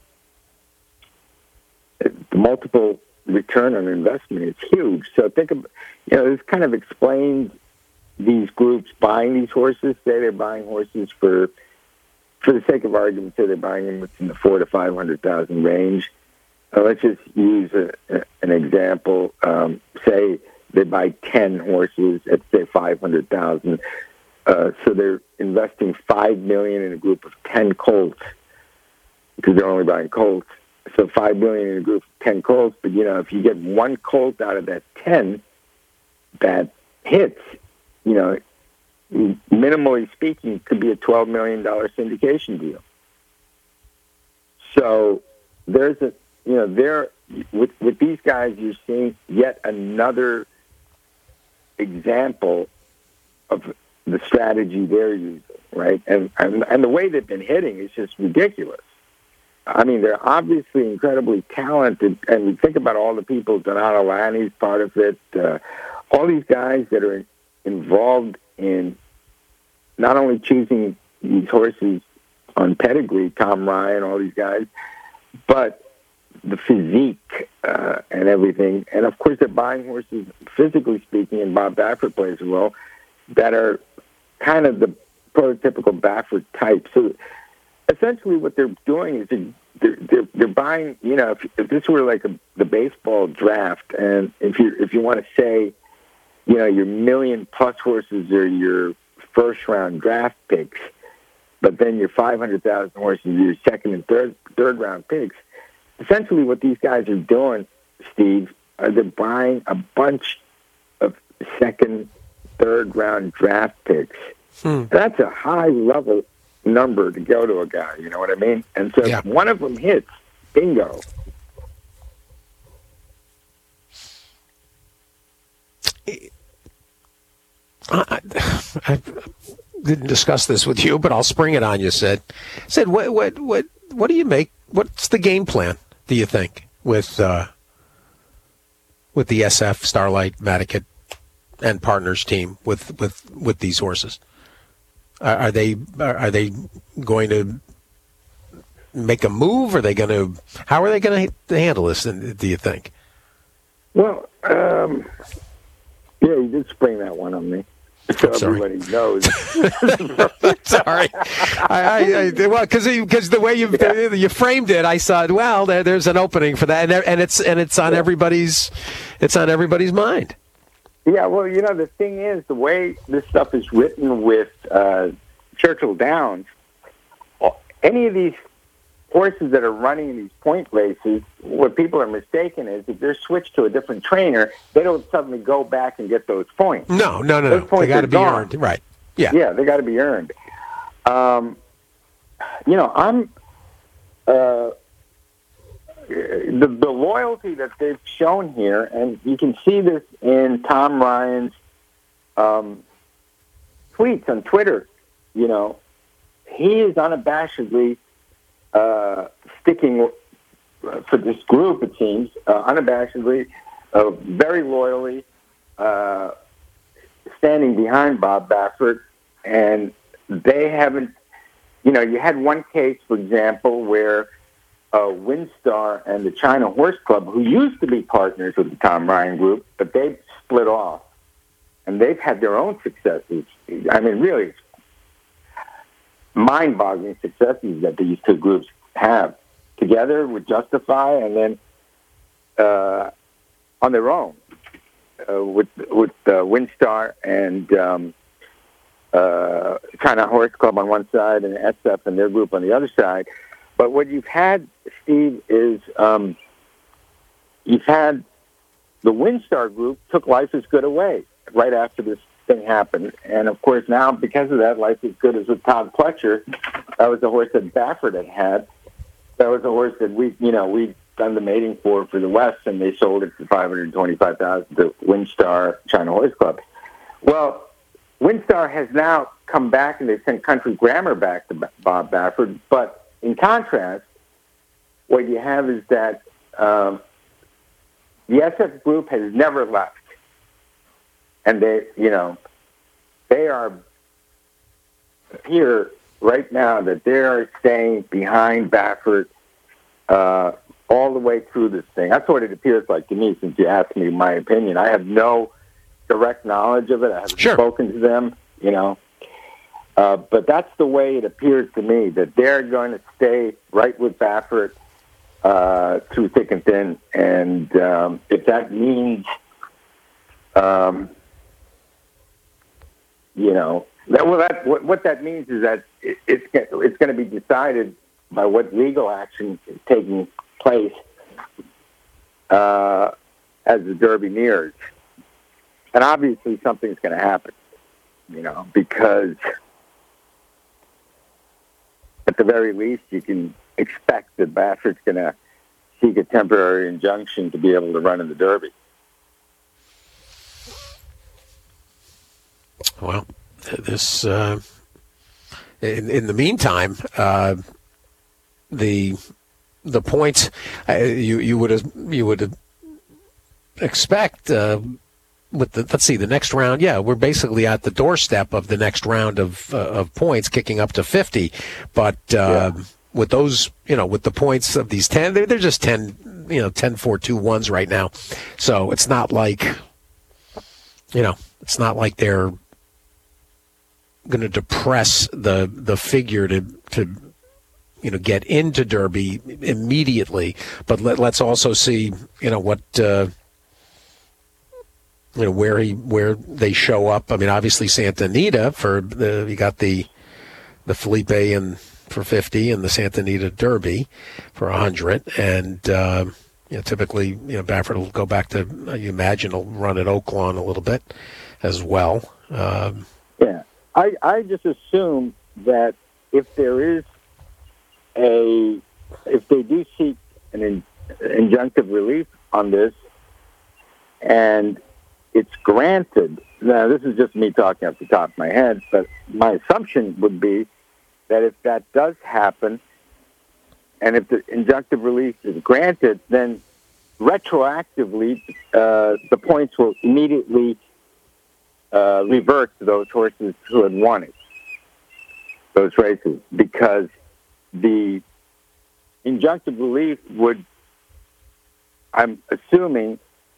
the multiple return on investment is huge. So think of, you know, this kind of explains these groups buying these horses. Say they're buying horses for, for the sake of argument, say they're buying them within the four to five hundred thousand range. Uh, let's just use a, a, an example. Um, say they buy ten horses at say five hundred thousand. Uh, so they're investing five million in a group of ten colts because they're only buying colts. So five million in a group of ten colts, but you know, if you get one colt out of that ten that hits, you know, minimally speaking, it could be a twelve million dollar syndication deal. So there's a, you know, there with with these guys, you're seeing yet another example of the strategy they're using, right? And and, and the way they've been hitting is just ridiculous. I mean, they're obviously incredibly talented, and we think about all the people, Donato Lani's part of it, uh, all these guys that are involved in not only choosing these horses on pedigree, Tom Ryan, all these guys, but the physique uh, and everything. And, of course, they're buying horses, physically speaking, and Bob Baffert plays a role, that are kind of the prototypical Baffert type. So essentially what they're doing is they're, they're, they're buying, you know, if, if this were like a, the baseball draft, and if you if you want to say, you know, your million-plus horses are your first-round draft picks, but then your five hundred thousand horses are your second and third third-round picks, essentially what these guys are doing, Steve, are they're buying a bunch of second, third-round draft picks. Hmm. That's a high-level number to go to a guy, you know what I mean? And so yeah. if one of them hits, bingo. I, I didn't discuss this with you, but I'll spring it on you, Sid. Sid, what, what, what, what do you make? What's the game plan, do you think, with uh, with the S F, Starlight, Madiket, and Partners team with, with, with these horses? Are, are they are they going to make a move? Are they going to? How are they going to handle this? Do you think? Well, um, yeah, you did spring that one on me. So everybody knows. Sorry, I, I, I well, because because the way you yeah. you framed it, I saw well, there, there's an opening for that, and, and it's and it's on yeah. everybody's it's on everybody's mind. Yeah, well, you know, the thing is, the way this stuff is written with uh, Churchill Downs, any of these horses that are running in these point races, what people are mistaken is if they're switched to a different trainer, they don't suddenly go back and get those points. No, no, no, those no. They got to be gone. earned. Right. Yeah. Yeah, they got to be earned. Um, you know, I'm... Uh, The, the loyalty that they've shown here, and you can see this in Tom Ryan's um, tweets on Twitter, you know, he is unabashedly uh, sticking for this group, it seems, uh, unabashedly, uh, very loyally, uh, standing behind Bob Baffert, and they haven't, you know, you had one case, for example, where uh, Windstar and the China Horse Club, who used to be partners with the Tom Ryan Group, but they split off, and they've had their own successes. I mean, really, mind-boggling successes that these two groups have together with Justify, and then uh, on their own uh, with with uh, Windstar and um, uh, China Horse Club on one side, and S F and their group on the other side. But what you've had, Steve, is um, you've had the Windstar group took Life is Good away right after this thing happened, and of course now because of that, Life is Good is with Todd Pletcher. That was a horse that Baffert had had. That was a horse that we, you know, we done the mating for for the West, and they sold it for five hundred twenty-five thousand dollars to Windstar China Horse Club. Well, Windstar has now come back, and they sent Country Grammar back to Bob Baffert. But in contrast, what you have is that um, the S F group has never left, and they, you know, they are here right now that they are staying behind Baffert uh, all the way through this thing. That's what it appears like to me, since you asked me my opinion. I have no direct knowledge of it. I haven't Sure. spoken to them, you know. Uh, but that's the way it appears to me, that they're going to stay right with Baffert uh, through thick and thin. And um, if that means, um, you know, that, well, that what, what that means is that it, it's it's going to be decided by what legal action is taking place uh, as the Derby nears, and obviously something's going to happen, you know, because at the very least you can expect that Baffert's going to seek a temporary injunction to be able to run in the Derby. Well, this uh, in, in the meantime, uh, the the points uh, you you would you would expect uh, with the let's see the next round. Yeah, we're basically at the doorstep of the next round of uh, of points, kicking up to fifty. But uh, yeah. with those, you know, with the points of these ten, they're, they're just ten, you know, ten, four, two, ones right now. So it's not like, you know, it's not like they're going to depress the the figure to to you know get into Derby immediately, but let, let's also see you know what uh, you know where he where they show up. I mean, obviously Santa Anita for the you got the the Felipe and for fifty and the Santa Anita Derby for a hundred, and uh, you know typically you know Baffert will go back to you imagine he'll run at Oaklawn a little bit as well. Um, yeah. I, I just assume that if there is a, if they do seek an in, injunctive relief on this, and it's granted, now this is just me talking off the top of my head, but my assumption would be that if that does happen, and if the injunctive relief is granted, then retroactively uh, the points will immediately Uh, revert to those horses who had won it, those races, because the injunctive relief would, I'm assuming,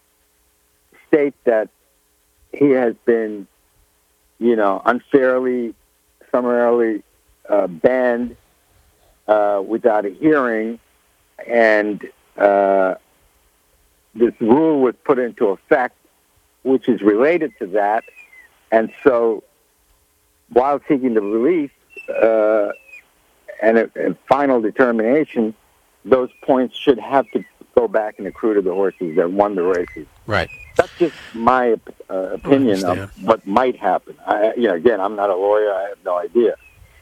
state that he has been, you know, unfairly, summarily uh, banned uh, without a hearing, and uh, this rule was put into effect, which is related to that. And so, while seeking the relief uh, and a, a final determination, those points should have to go back and accrue to the horses that won the races. Right. That's just my uh, opinion of what might happen. I, you know, again, I'm not a lawyer. I have no idea.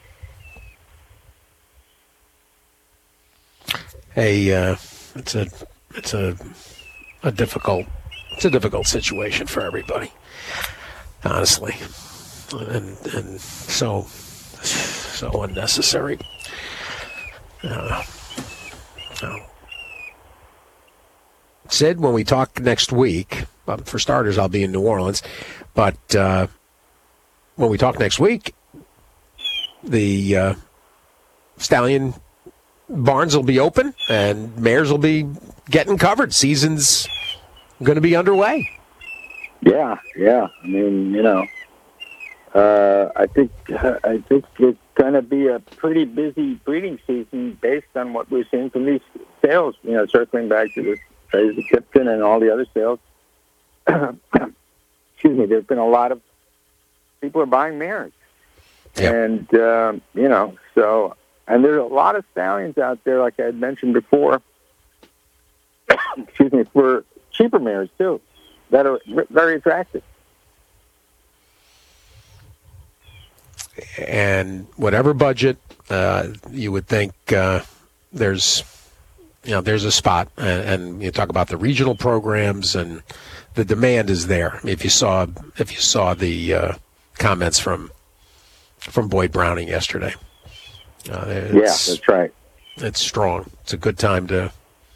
Hey, uh, it's a it's a a difficult it's a difficult situation for everybody. Honestly, and and so so unnecessary. Uh, so Sid, when we talk next week, well, for starters, I'll be in New Orleans, but uh, when we talk next week, the uh, Stallion barns will be open and mares will be getting covered. Season's going to be underway. Yeah, yeah. I mean, you know, uh, I think uh, I think it's going to be a pretty busy breeding season based on what we're seeing from these sales. You know, circling back to the Fraser Tipton and all the other sales. Excuse me. There's been a lot of people are buying mares, yep. and um, you know, so and there's a lot of stallions out there, like I had mentioned before. Excuse me, for cheaper mares too, that are very attractive. And whatever budget uh, you would think, uh, there's, you know, there's a spot. And, and you talk about the regional programs, and the demand is there. If you saw, if you saw the uh, comments from from Boyd Browning yesterday, uh, yeah, that's right. It's strong. It's a good time to.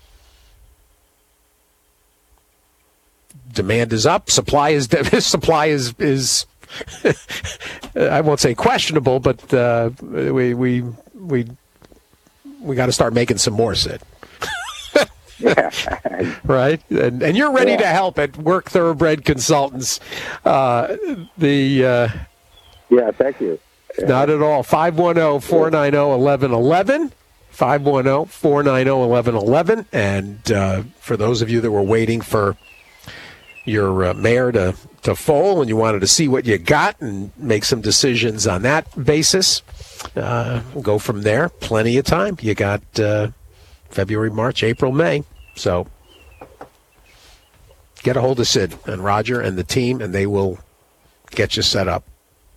Demand is up. Supply is supply is is. I won't say questionable, but uh, we we we we got to start making some more, Sid. Yeah. Right, and and you're ready yeah. to help at Work Thoroughbred Consultants. Uh, the uh, yeah, thank you. Yeah. Not at all. five one zero, four nine zero, one one one one. five one zero, four nine zero, one one one one. And uh, for those of you that were waiting for your uh, mare to, to foal and you wanted to see what you got and make some decisions on that basis, uh, go from there. Plenty of time. You got uh, February, March, April, May. So get a hold of Sid and Roger and the team, and they will get you set up.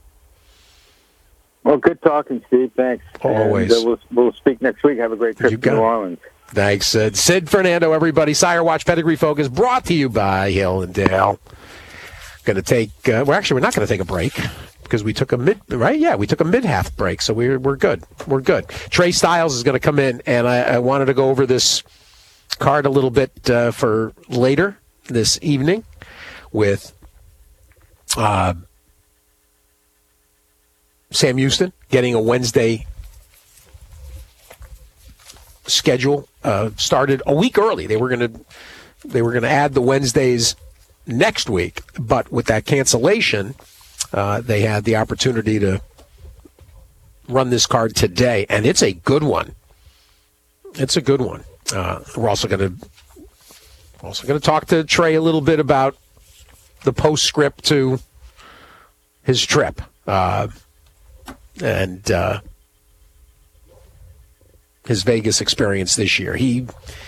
Well, good talking, Steve. Thanks. Always. And, uh, we'll, we'll speak next week. Have a great trip You to got New it. Orleans. Thanks, Sid. Sid Fernando, everybody. Sire Watch Pedigree Focus brought to you by Hill and Dale. Going to take, uh, well, actually, we're not going to take a break because we took a mid, right? Yeah, we took a mid-half break, so we're, we're good. We're good. Trey Styles is going to come in, and I, I wanted to go over this card a little bit uh, for later this evening with uh, Sam Houston getting a Wednesday schedule uh, started a week early. They were going to they were going to add the Wednesdays next week, but with that cancellation, uh, they had the opportunity to run this card today, and it's a good one. It's a good one. Uh, we're also going to also going to talk to Trey a little bit about the postscript to his trip, uh, and. Uh, his Vegas experience this year. He,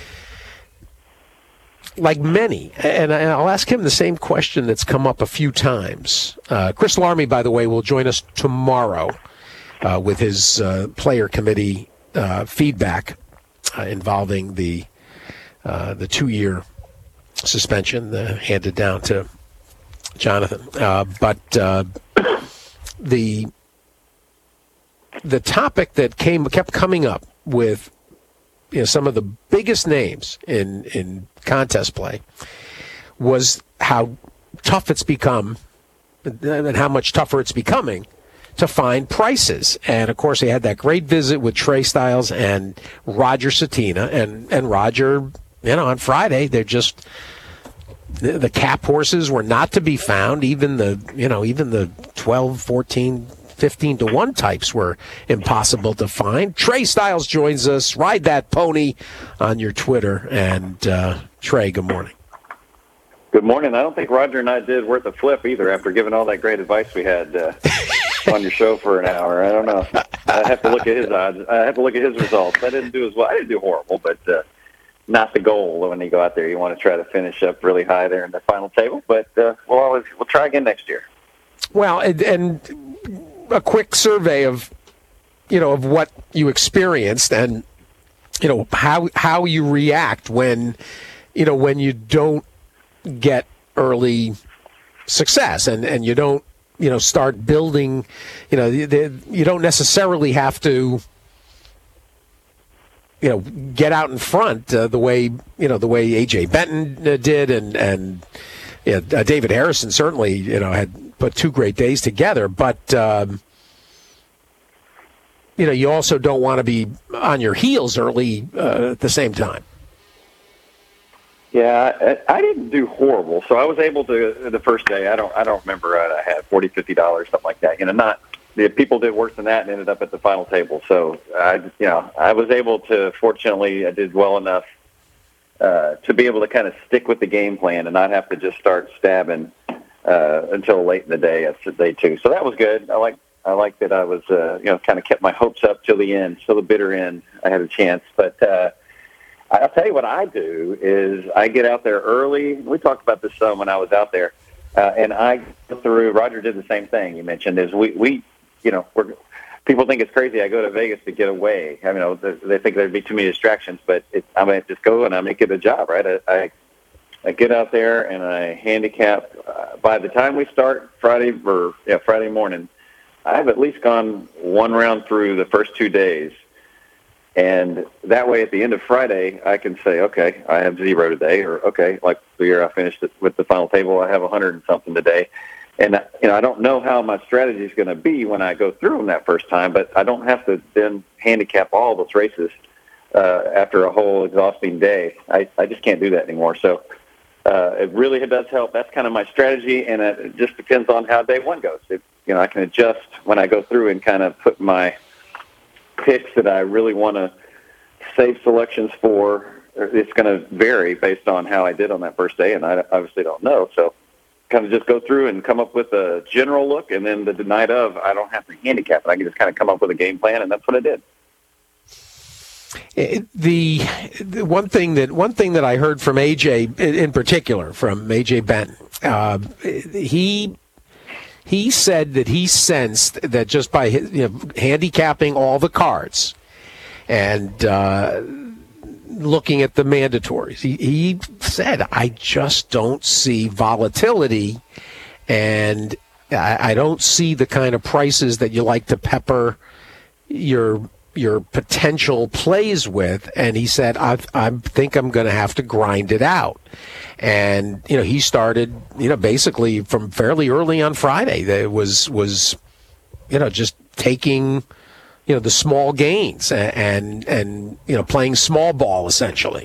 like many, and I'll ask him the same question that's come up a few times. Uh, Chris Larmy, by the way, will join us tomorrow uh, with his uh, player committee uh, feedback uh, involving the uh, the two-year suspension uh, handed down to Jonathan. Uh, but uh, the the topic that came kept coming up with, you know, some of the biggest names in, in contest play was how tough it's become and how much tougher it's becoming to find prices. And, of course, they had that great visit with Trey Styles and Roger Satina. And, and Roger, you know, on Friday, they're just the, the cap horses were not to be found. Even the, you know, even the twelve, fourteen, fifteen to one types were impossible to find. Trey Styles joins us. Ride that pony on your Twitter. And uh, Trey, good morning. Good morning. I don't think Roger and I did worth a flip either after giving all that great advice we had uh, on your show for an hour. I don't know. I have to look at his odds. I have to look at his results. I didn't do as well. I didn't do horrible, but uh, not the goal. When you go out there, you want to try to finish up really high there in the final table. But uh, we'll always we'll try again next year. Well, and, and a quick survey of, you know, of what you experienced and, you know, how how you react when, you know, when you don't get early success and, and you don't, you know, start building, you know, the, the, you don't necessarily have to you know, get out in front uh, the way you know the way A J Benton uh, did, and and yeah, uh, David Harrison certainly you know had put two great days together. But um, you know, you also don't want to be on your heels early uh, at the same time. Yeah, I, I didn't do horrible, so I was able to the first day. I don't I don't remember. I had forty, fifty dollars, something like that. You know, not. The people did worse than that and ended up at the final table. So, I, you know, I was able to, fortunately, I did well enough uh, to be able to kind of stick with the game plan and not have to just start stabbing uh, until late in the day. That's day two. So that was good. I like I like that I was, uh, you know, kind of kept my hopes up till the end, till the bitter end. I had a chance. But uh, I'll tell you what I do is I get out there early. We talked about this some when I was out there. Uh, and I go through, Roger did the same thing you mentioned, is we, we you know, we're, people think it's crazy I go to Vegas to get away. I mean, they think there'd be too many distractions, but it, I mean, just go and I make it a job, right? I, I, I get out there and I handicap. Uh, by the time we start Friday or yeah, Friday morning, I've at least gone one round through the first two days. And that way, at the end of Friday, I can say, okay, I have zero today, or okay, like the year I finished it with the final table, I have a hundred and something today. And, you know, I don't know how my strategy is going to be when I go through them that first time, but I don't have to then handicap all those races uh, after a whole exhausting day. I, I just can't do that anymore. So uh, it really does help. That's kind of my strategy, and it just depends on how day one goes. It, you know, I can adjust when I go through and kind of put my picks that I really want to save selections for. It's going to vary based on how I did on that first day, and I obviously don't know. So kind of just go through and come up with a general look, and then the night of, I don't have to handicap it. I can just kind of come up with a game plan, and that's what I did. It, the, the one thing that one thing that I heard from A J in particular, from A J Benton, uh, he he said that he sensed that just by you know, handicapping all the cards and uh, looking at the mandatories, he, he said, I just don't see volatility, and I, I don't see the kind of prices that you like to pepper your your potential plays with. And he said, I, I think I'm going to have to grind it out. And, you know, he started, you know, basically from fairly early on Friday. That was, was, you know, just taking, you know, the small gains and, and, and you know, playing small ball, essentially.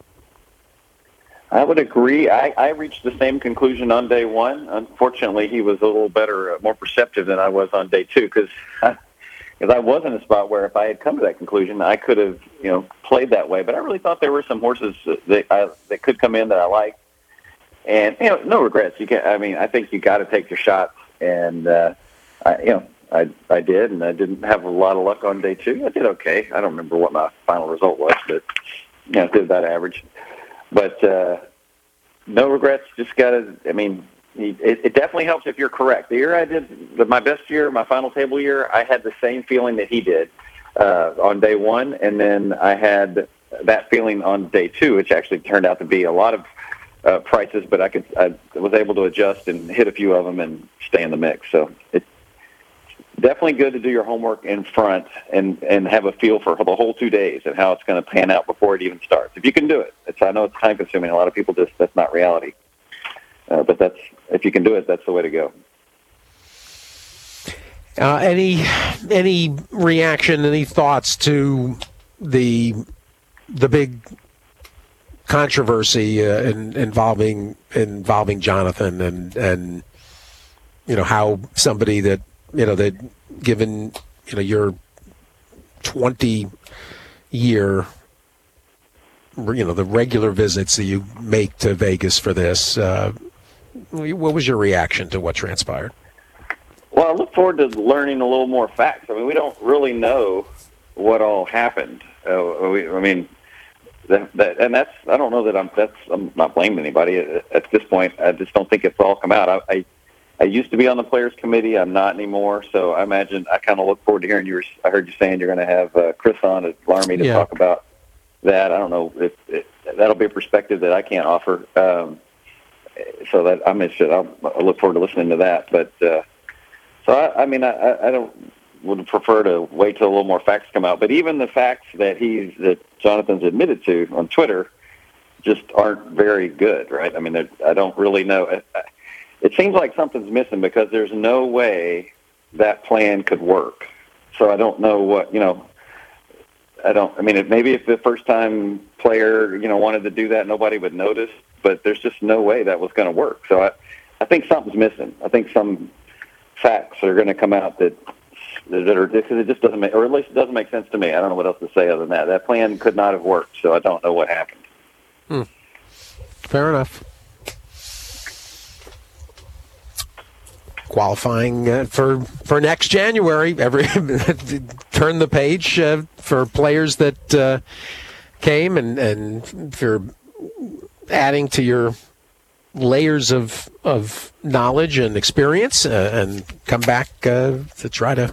I would agree. I, I reached the same conclusion on day one. Unfortunately, he was a little better, uh, more perceptive than I was on day two, because because I was in a spot where if I had come to that conclusion, I could have, you know, played that way. But I really thought there were some horses that I, that could come in that I liked, and you know, no regrets. You can, I mean, I think you got to take your shots, and uh, I, you know, I I did, and I didn't have a lot of luck on day two. I did okay. I don't remember what my final result was, but you know, I did about average. But uh, no regrets. Just got to. I mean. It, it definitely helps if you're correct. The year I did, the, my best year, my final table year, I had the same feeling that he did uh, on day one, and then I had that feeling on day two, which actually turned out to be a lot of uh, prices, but I could I was able to adjust and hit a few of them and stay in the mix. So it's definitely good to do your homework in front and, and have a feel for the whole two days and how it's going to pan out before it even starts. If you can do it, it's I know it's time consuming. A lot of people just that's not reality. Uh, but that's if you can do it, that's the way to go. Uh, any any reaction, any thoughts to the the big controversy uh, in, involving involving Jonathan and and you know how somebody that you know that given you know your twenty year you know the regular visits that you make to Vegas for this. Uh, What was your reaction to what transpired? Well, I look forward to learning a little more facts. I mean, we don't really know what all happened. Uh, we, I mean, that, that, and that's I don't know that I'm that's I'm not blaming anybody at, at this point. I just don't think it's all come out. I, I I used to be on the players committee. I'm not anymore. So I imagine I kind of look forward to hearing you. I heard you saying you're going to have uh, Chris on at Laramie to yeah. talk about that. I don't know if, if that'll be a perspective that I can't offer. Um, So that I'm interested. I'll, I look forward to listening to that. But uh, so I, I mean, I, I don't would prefer to wait till a little more facts come out. But even the facts that he's that Jonathan's admitted to on Twitter just aren't very good, right? I mean, I don't really know. It seems like something's missing because there's no way that plan could work. So I don't know what, you know, I don't, I mean, it, maybe if the first time player, you know, wanted to do that, nobody would notice, but there's just no way that was going to work. So I, I think something's missing. I think some facts are going to come out that, that are, because it just doesn't make, or at least it doesn't make sense to me. I don't know what else to say other than that. That plan could not have worked, so I don't know what happened. Hmm. Fair enough. Qualifying uh, for for next January, every turn the page uh, for players that uh, came, and and if you're adding to your layers of of knowledge and experience, uh, and come back uh, to try to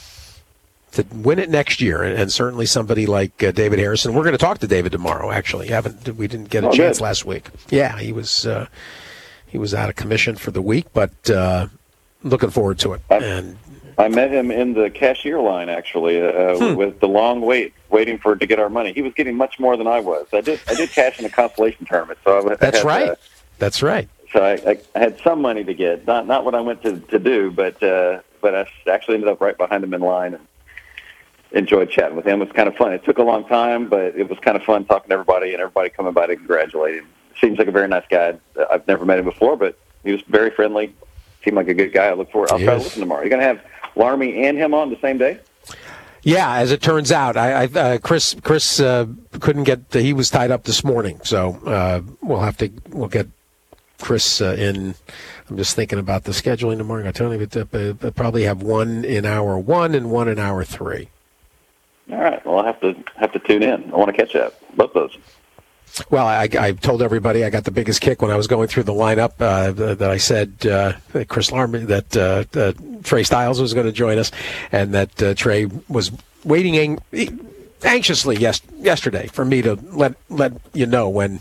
to win it next year. And, and certainly somebody like uh, David Harrison. We're going to talk to David tomorrow. Actually, haven't we didn't get a oh, chance good. last week. Yeah, he was uh, he was out of commission for the week, but. Uh, Looking forward to it. I, and I met him in the cashier line, actually, uh, hmm. with the long wait, waiting for to get our money. He was getting much more than I was. I did I did cash in a consolation tournament, so I, that's I had, right. Uh, that's right. So I, I, I had some money to get, not not what I went to, to do, but uh, but I actually ended up right behind him in line and enjoyed chatting with him. It was kind of fun. It took a long time, but it was kind of fun talking to everybody and everybody coming by to congratulate him. Seems like a very nice guy. I've never met him before, but he was very friendly. Seemed like a good guy. I look forward. I'll he try is. to listen tomorrow. You're going to have Larmy and him on the same day? Yeah, as it turns out, I, I uh, Chris Chris uh, couldn't get. He was tied up this morning, so uh, we'll have to we'll get Chris uh, in. I'm just thinking about the scheduling tomorrow. I tell you, uh, probably have one in hour one and one in hour three. All right. Well, I'll have to have to tune in. I want to catch that. Both those. Well, I, I told everybody I got the biggest kick when I was going through the lineup uh, that I said uh, that Chris Larmy, that uh, uh, Trey Styles was going to join us, and that uh, Trey was waiting ang- anxiously yes- yesterday for me to let let you know when,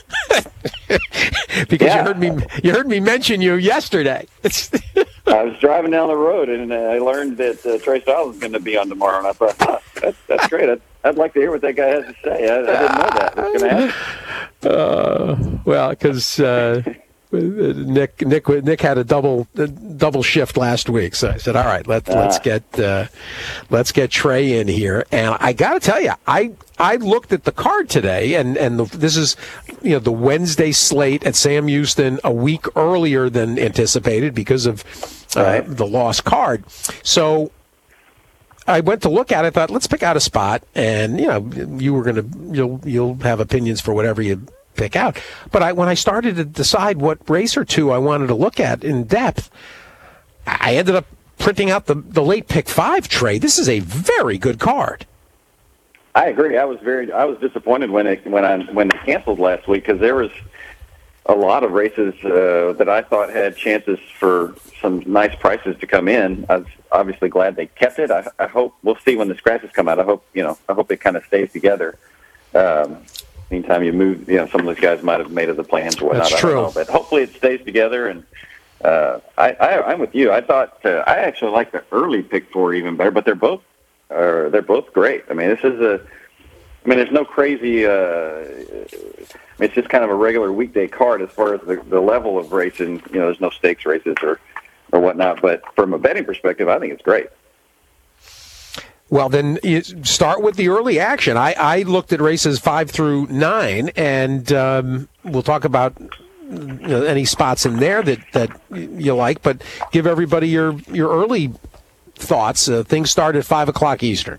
because yeah. you heard me you heard me mention you yesterday. I was driving down the road and I learned that uh, Trey Styles was going to be on tomorrow, and I thought, huh, that's, that's great. I'd, I'd like to hear what that guy has to say. I, I didn't know that was going to happen. Uh, well, because uh, Nick Nick Nick had a double a double shift last week, so I said, all right, let, let's get uh, let's get Trey in here. And I got to tell you, I I looked at the card today, and and the, this is you know the Wednesday slate at Sam Houston a week earlier than anticipated because of uh, right. the lost card. So I went to look at it. Thought, let's pick out a spot, and you know, you were gonna you'll you'll have opinions for whatever you pick out. But I, when I started to decide what race or two I wanted to look at in depth, I ended up printing out the the late pick five Trey. This is a very good card. I agree. I was very I was disappointed when it when I when it canceled last week because there was a lot of races uh, that I thought had chances for some nice prices to come in. I was obviously glad they kept it. I, I hope we'll see when the scratches come out. I hope you know. I hope it kind of stays together. Um, meantime, you move. You know, some of those guys might have made other plans or whatnot. That's true. I don't know, but hopefully it stays together. And uh, I, I, I'm with you. I thought uh, I actually like the early pick four even better. But they're both are they're both great. I mean, this is a. I mean, there's no crazy. Uh, I mean, it's just kind of a regular weekday card as far as the, the level of racing. You know, there's no stakes races or, or whatnot. But from a betting perspective, I think it's great. Well, then you start with the early action. I, I looked at races five through nine, and um, we'll talk about you know, any spots in there that, that you like. But give everybody your, your early thoughts. Uh, things start at five o'clock Eastern.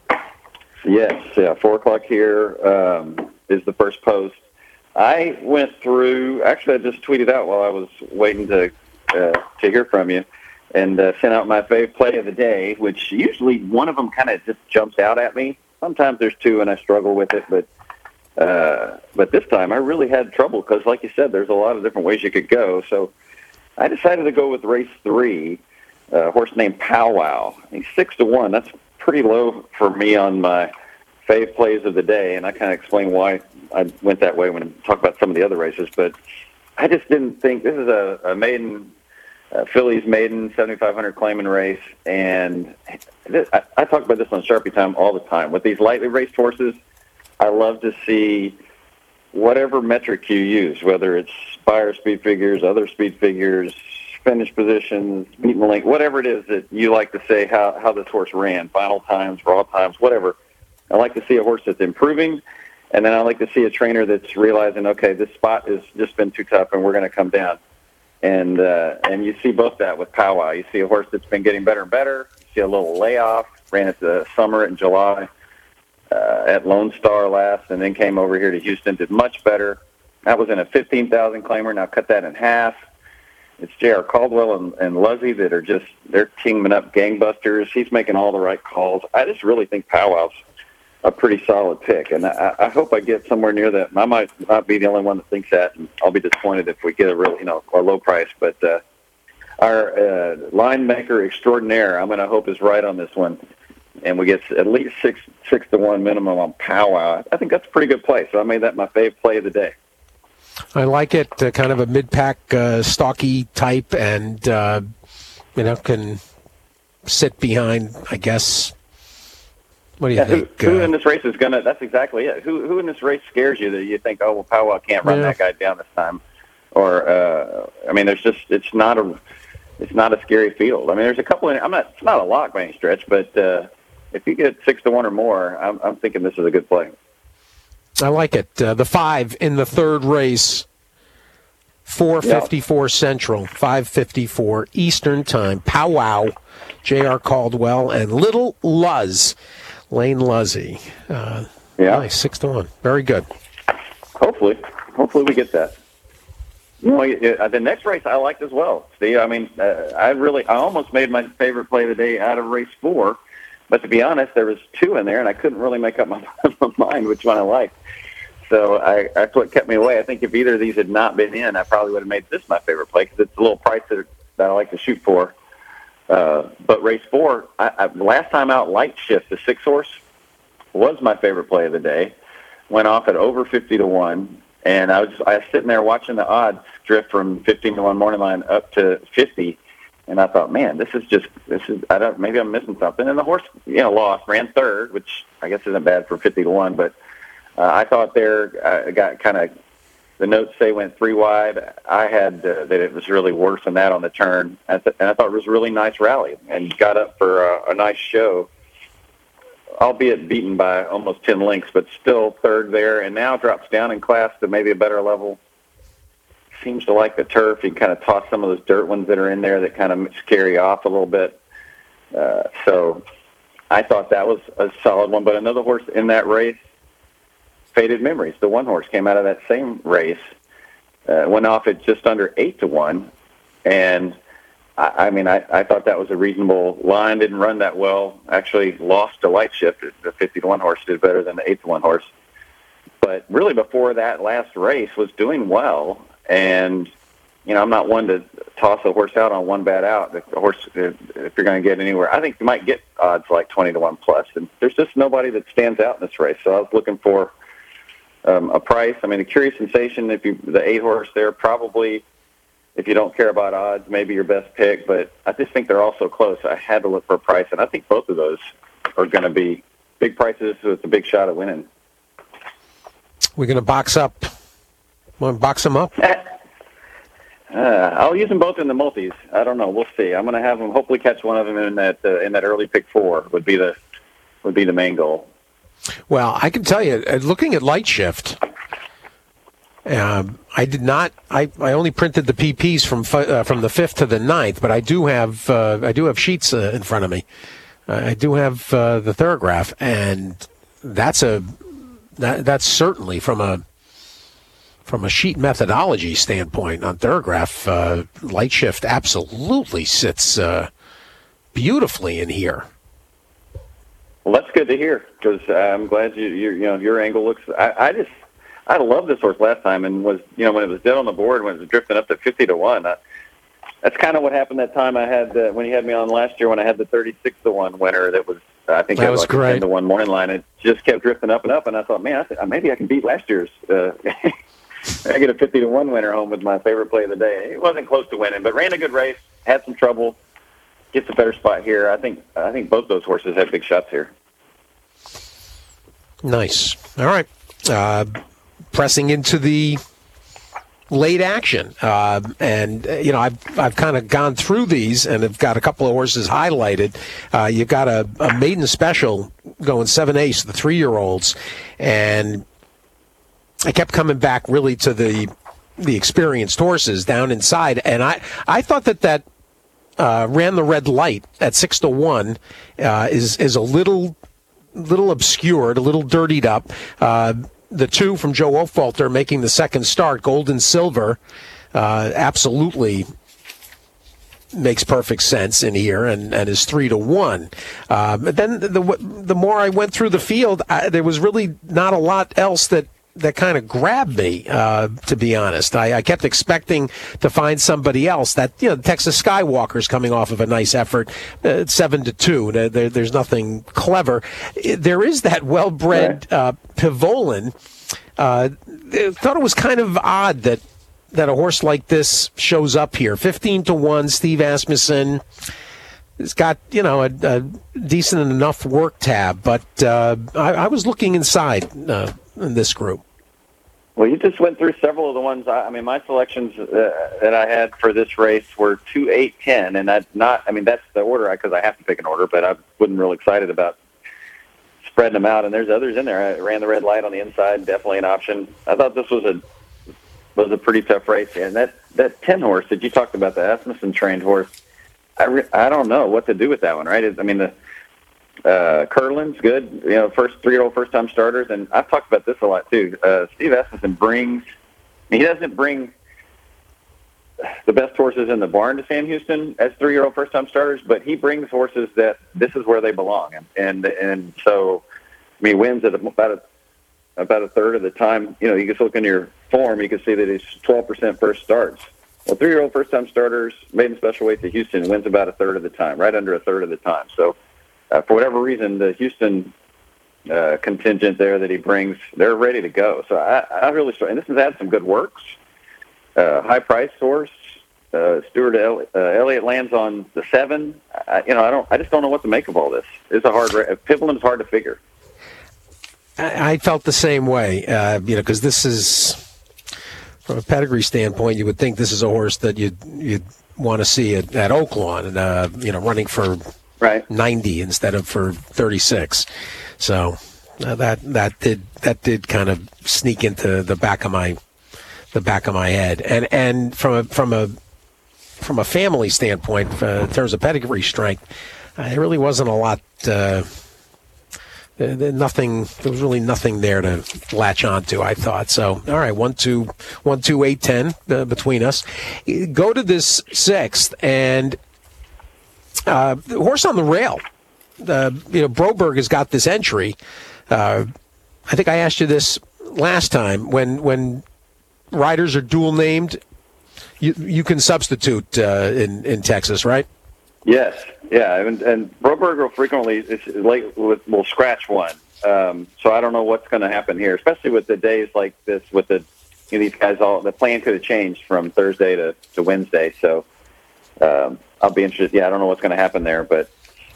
Yes, yeah, four o'clock here um, is the first post. I went through. Actually, I just tweeted out while I was waiting to uh, to hear from you, and uh, sent out my fave play of the day. Which usually one of them kind of just jumps out at me. Sometimes there's two, and I struggle with it. But uh, but this time I really had trouble because, like you said, there's a lot of different ways you could go. So I decided to go with race three, a horse named Powwow. He's six to one. That's pretty low for me on my fave plays of the day, and I kind of explain why I went that way when I talk about some of the other races. But I just didn't think this is a, a maiden, uh, Phillies maiden seventy-five hundred claiming race, and this, I, I talk about this on Sharpie Time all the time with these lightly raced horses. I love to see whatever metric you use, whether it's buyer speed figures, other speed figures, finish positions, meeting the link, whatever it is that you like to say how, how this horse ran, final times, raw times, whatever. I like to see a horse that's improving, and then I like to see a trainer that's realizing, okay, this spot has just been too tough and we're going to come down. And uh, and you see both that with Powwow. You see a horse that's been getting better and better. You see a little layoff, ran at the summer in July uh, at Lone Star last, and then came over here to Houston, did much better. That was in a fifteen thousand claimer. Now cut that in half. It's J R Caldwell and, and Luzzy that are just, they're teaming up gangbusters. He's making all the right calls. I just really think Powwow's a pretty solid pick, and I, I hope I get somewhere near that. I might not be the only one that thinks that, and I'll be disappointed if we get a real, you know, a low price. But uh, our uh, line maker extraordinaire, I'm going to hope is right on this one, and we get at least six six to one minimum on Powwow. I think that's a pretty good play. So I made that my fave play of the day. I like it, uh, kind of a mid-pack, uh, stocky type, and uh, you know, can sit behind, I guess. What do you yeah, think? Who, who uh, in this race is going to, that's exactly it. Who who in this race scares you that you think, oh, well, Powwow can't run yeah. that guy down this time? Or, uh, I mean, there's just, it's not a, it's not a scary field. I mean, there's a couple, in, I'm not, it's not a lock by any stretch, but uh, if you get six to one or more, I'm, I'm thinking this is a good play. I like it. Uh, the five in the third race, four fifty-four yeah. Central, five fifty-four Eastern Time. Powwow, J R Caldwell, and Little Luz. Lane Luzzy. Uh, yeah. Nice, six to one. Very good. Hopefully. Hopefully we get that. You know, the next race I liked as well, Steve. I mean, uh, I really, I almost made my favorite play of the day out of race four, but to be honest, there was two in there, and I couldn't really make up my, my mind which one I liked. So I, that's what kept me away. I think if either of these had not been in, I probably would have made this my favorite play because it's a little price that, that I like to shoot for. Uh, but race four, I, I, last time out, Light Shift, the six horse, was my favorite play of the day. Went off at over fifty to one, and I was I was sitting there watching the odds drift from fifteen to one morning line up to fifty, and I thought, man, this is just this is I don't maybe I'm missing something. And the horse, you know, lost, ran third, which I guess isn't bad for fifty to one, but uh, I thought there I got kind of. The notes say went three wide. I had uh, that it was really worse than that on the turn, and I thought it was a really nice rally and got up for a, a nice show, albeit beaten by almost ten lengths, but still third there, and now drops down in class to maybe a better level. Seems to like the turf. He kind of toss some of those dirt ones that are in there that kind of scare you off a little bit. Uh, so I thought that was a solid one, but another horse in that race, Faded Memories, the one horse, came out of that same race, uh, went off at just under eight to one, and I, I mean, I, I thought that was a reasonable line. Didn't run that well. Actually, lost to Light Shift. The fifty to one horse did better than the eight to one horse, but really before that last race was doing well. And you know, I'm not one to toss a horse out on one bad out. If the horse, if, if you're going to get anywhere, I think you might get odds like twenty to one plus. And there's just nobody that stands out in this race. So I was looking for Um, a price. I mean, a Curious Sensation, if you the eight horse there, probably, if you don't care about odds, maybe your best pick. But I just think they're all so close. I had to look for a price, and I think both of those are going to be big prices with a big shot at winning. We're going to box up. Want to box them up? Uh, I'll use them both in the multis. I don't know. We'll see. I'm going to have them hopefully catch one of them in that uh, in that early pick four would be the would be the main goal. Well, I can tell you, looking at Light Shift, um, I did not. I, I only printed the P Ps from uh, from the fifth to the ninth, but I do have uh, I do have sheets uh, in front of me. Uh, I do have uh, the Thorograph, and that's a that, that's certainly from a from a sheet methodology standpoint on Thorograph. Uh, Light Shift absolutely sits uh, beautifully in here. Well, that's good to hear because I'm glad you, you you know your angle looks. I, I just I loved this horse last time and was you know when it was dead on the board when it was drifting up to fifty to one. I, that's kind of what happened that time I had uh, when you had me on last year when I had the thirty-six to one winner that was I think that it was, was like great. a ten to one morning line. It just kept drifting up and up, and I thought, man, I th- maybe I can beat last year's. Uh, I get a fifty to one winner home with my favorite play of the day. It wasn't close to winning, but ran a good race, had some trouble, gets a better spot here. I think I think both those horses have big shots here. Nice. All right. Uh, pressing into the late action. Uh, and, uh, you know, I've, I've kind of gone through these and have got a couple of horses highlighted. Uh, you've got a, a maiden special going seven ace, the three-year-olds. And I kept coming back really to the the experienced horses down inside. And I, I thought that that uh, Ran the Red Light at six to one uh, is, is a little, little obscured, a little dirtied up. Uh, The two from Joe Ofalter making the second start, Gold and Silver, uh, absolutely makes perfect sense in here, and, and is three to one. Uh, but then the the more I went through the field, I, there was really not a lot else that. that kind of grabbed me, uh, to be honest. I, I kept expecting to find somebody else. That, you know, Texas Skywalker's coming off of a nice effort, uh, seven to two. There, there, there's nothing clever. There is that well-bred uh, Pivolin. Uh, I thought it was kind of odd that that a horse like this shows up here. Fifteen to one. Steve Asmussen. It's got, you know, a, a decent enough work tab, but uh, I, I was looking inside uh, in this group. Well, you just went through several of the ones. I, I mean, my selections uh, that I had for this race were two, eight, ten, and that's not. I mean, that's the order because I, I have to pick an order, but I wasn't real excited about spreading them out. And there's others in there. I ran the Red Light on the inside, definitely an option. I thought this was a was a pretty tough race, and that that ten horse that you talked about, the Asmussen trained horse. I re- I don't know what to do with that one. Right? I mean the. Uh, Curlin's good, you know, first three-year-old first-time starters, and I've talked about this a lot too. Uh, Steve Asmussen brings, he doesn't bring the best horses in the barn to Sam Houston as three-year-old first-time starters, but he brings horses that this is where they belong, and and, and so, I mean, he wins at about a about a third of the time. You know, you just look in your form, you can see that he's twelve percent first starts. Well, three-year-old first-time starters, maiden special weight to Houston, wins about a third of the time, right under a third of the time. So. Uh, for whatever reason, the Houston uh, contingent there that he brings, they're ready to go. So I, I really, and this has had some good works. Uh, high price horse, uh, Stuart El- uh, Elliott lands on the seven. I, you know, I don't, I just don't know what to make of all this. It's a hard race. Pivolin's hard to figure. I, I felt the same way, uh, you know, because this is, from a pedigree standpoint, you would think this is a horse that you'd you'd want to see at, at Oaklawn, and uh, you know, running for. Right, ninety instead of for thirty-six. So uh, that that did that did kind of sneak into the back of my the back of my head. And and from a from a from a family standpoint, uh, in terms of pedigree strength, uh, there really wasn't a lot. Uh, there, nothing. There was really nothing there to latch onto, I thought. So all right, one two one two eight ten uh, between us. Go to this sixth and. Uh, horse on the rail. Uh, you know, Broberg has got this entry. Uh, I think I asked you this last time. When when riders are dual named, you you can substitute uh, in in Texas, right? Yes, yeah, and, and Broberg will frequently it's like will scratch one. Um, so I don't know what's going to happen here, especially with the days like this. With the you know, these guys, all the plan could have changed from Thursday to, to Wednesday. So. Um, I'll be interested. Yeah, I don't know what's going to happen there, but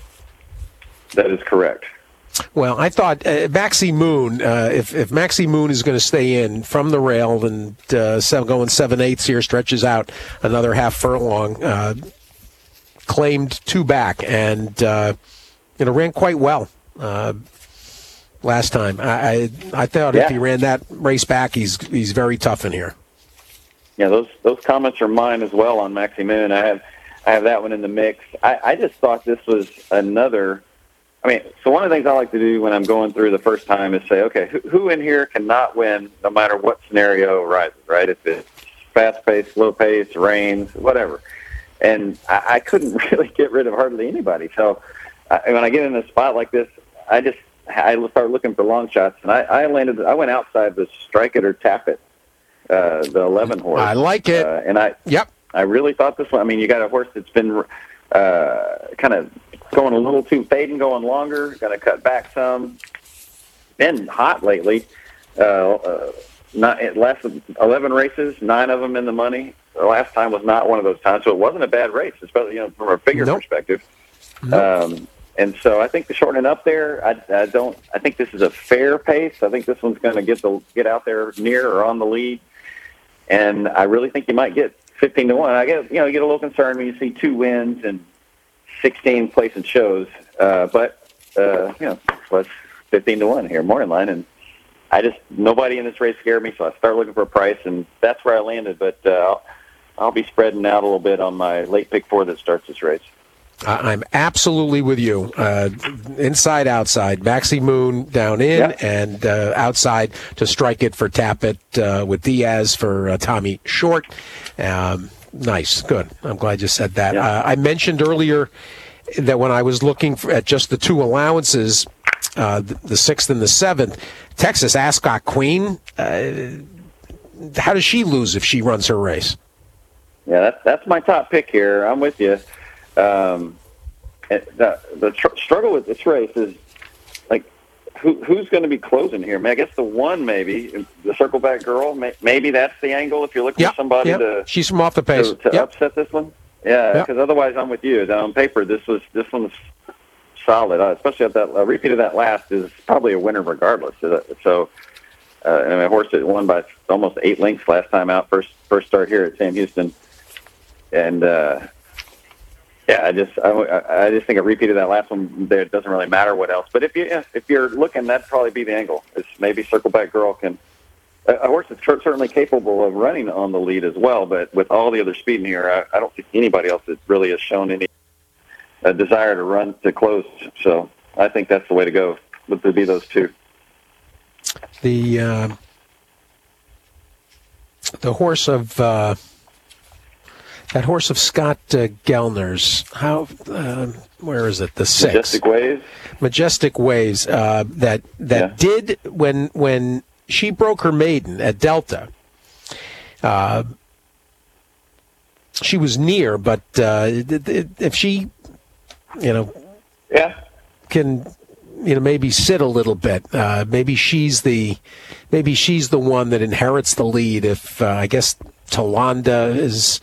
that is correct. Well, I thought uh, Maxie Moon, uh, if, if Maxie Moon is going to stay in from the rail and uh, going seven-eighths here, stretches out another half furlong, uh, claimed two back and, uh, you know, ran quite well uh, last time. I I, I thought yeah. if he ran that race back, he's he's very tough in here. Yeah, those those comments are mine as well on Maxie Moon. I have I have that one in the mix. I, I just thought this was another. I mean, so one of the things I like to do when I'm going through the first time is say, okay, who, who in here cannot win no matter what scenario arises, right? If it's fast pace, slow pace, rains, whatever. And I, I couldn't really get rid of hardly anybody. So uh, when I get in a spot like this, I just I start looking for long shots, and I, I landed. I went outside the strike it or tap it. Uh, the eleven horse. I like it. Uh, and I, yep. I really thought this one. I mean, you got a horse that's been uh, kind of going a little too fading, going longer. Got to cut back some. Been hot lately. Uh, uh, not last eleven races, nine of them in the money. The last time was not one of those times, so it wasn't a bad race, especially you know from a figure nope. perspective. Nope. Um, and so I think the shortening up there, I, I don't. I think this is a fair pace. I think this one's going to get the get out there near or on the lead, and I really think you might get fifteen to one. I get you know you get a little concerned when you see two wins and sixteen placing shows, uh, but uh, you know plus fifteen to one here morning line, and I just nobody in this race scared me, so I start looking for a price, and that's where I landed. But uh, I'll, I'll be spreading out a little bit on my late pick four that starts this race. I'm absolutely with you. Uh, inside, outside. Maxi Moon down in yeah. and uh, outside to strike it for Tappet uh, with Diaz for uh, Tommy Short. Um, nice. Good. I'm glad you said that. Yeah. Uh, I mentioned earlier that when I was looking for, at just the two allowances, uh, the, the sixth and the seventh, Texas Ascot Queen, uh, how does she lose if she runs her race? Yeah, that's, that's my top pick here. I'm with you. Um, the the tr- struggle with this race is like who who's going to be closing here? I, mean, I guess the one maybe the Circleback Girl. May, maybe that's the angle if you're looking yep, for somebody yep. to she's from off the pace to, to yep. upset this one. Yeah, because yep. otherwise I'm with you. On paper, this was this one's solid, uh, especially at that a repeat of that last is probably a winner regardless. So, uh, and a horse that won by almost eight lengths last time out, first first start here at Sam Houston, and. Uh, Yeah, I just I, I just think a repeat of that last one there doesn't really matter what else. But if you if you're looking, that'd probably be the angle. It's maybe Circleback Girl can a, a horse that's certainly capable of running on the lead as well. But with all the other speed in here, I, I don't think anybody else that really has shown any uh, desire to run to close. So I think that's the way to go. Would to be those two. The uh, the horse of. Uh... That horse of Scott uh, Gellner's, how, uh, where is it? The six. Majestic Ways. Majestic Ways. Uh, that that yeah. did when when she broke her maiden at Delta. Uh, she was near, but uh, if she, you know, yeah, can you know maybe sit a little bit. Uh, maybe she's the maybe she's the one that inherits the lead. If uh, I guess Tolanda is.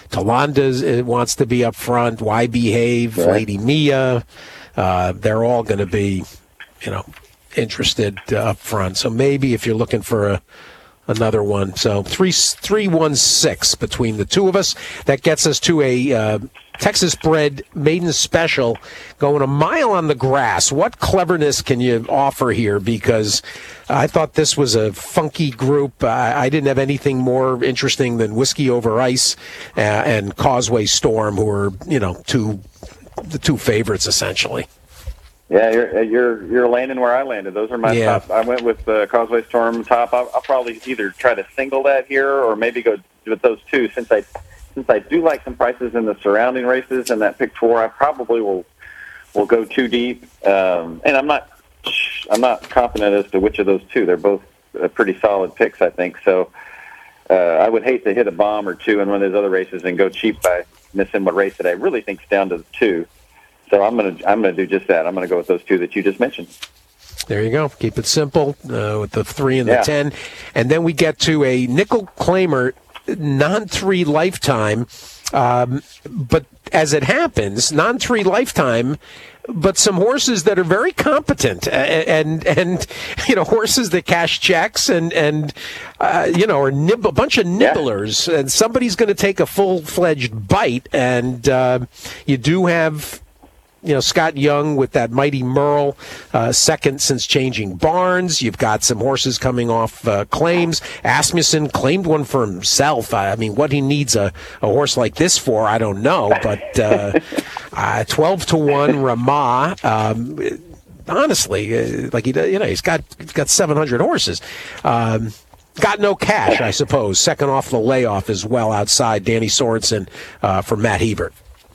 Tolanda wants to be up front. Why Behave? Right. Lady Mia. Uh, they're all going to be, you know, interested uh, up front. So maybe if you're looking for a, another one, so three three one six between the two of us. That gets us to a uh, Texas-bred maiden special, going a mile on the grass. What cleverness can you offer here? Because I thought this was a funky group. I, I didn't have anything more interesting than Whiskey Over Ice uh, and Causeway Storm, who are, you know, two the two favorites essentially. Yeah, you're you're you're landing where I landed. Those are my yeah. top. I went with uh, Causeway Storm top. I'll, I'll probably either try to single that here or maybe go with those two. Since I since I do like some prices in the surrounding races and that pick four, I probably will will go too deep. Um, and I'm not I'm not confident as to which of those two. They're both uh, pretty solid picks, I think. So uh, I would hate to hit a bomb or two in one of those other races and go cheap by missing what race that I really think is down to the two. So I'm gonna I'm gonna do just that. I'm gonna go with those two that you just mentioned. There you go. Keep it simple uh, with the three and the yeah. ten, and then we get to a nickel claimer, non-three lifetime. Um, but as it happens, non-three lifetime, but some horses that are very competent and and, and you know horses that cash checks and and uh, you know are nib- a bunch of nibblers, yeah. and somebody's going to take a full-fledged bite, and uh, you do have. You know, Scott Young with that Mighty Merle, uh, second since changing barns. You've got some horses coming off uh, claims. Asmussen claimed one for himself. I, I mean, what he needs a, a horse like this for, I don't know. But uh, uh, twelve to one, Ramah. Um, honestly, uh, like he, you know, he's got he's got seven hundred horses. Um, got no cash, I suppose. Second off the layoff as well outside Danny Sorensen uh, for Matt Hebert.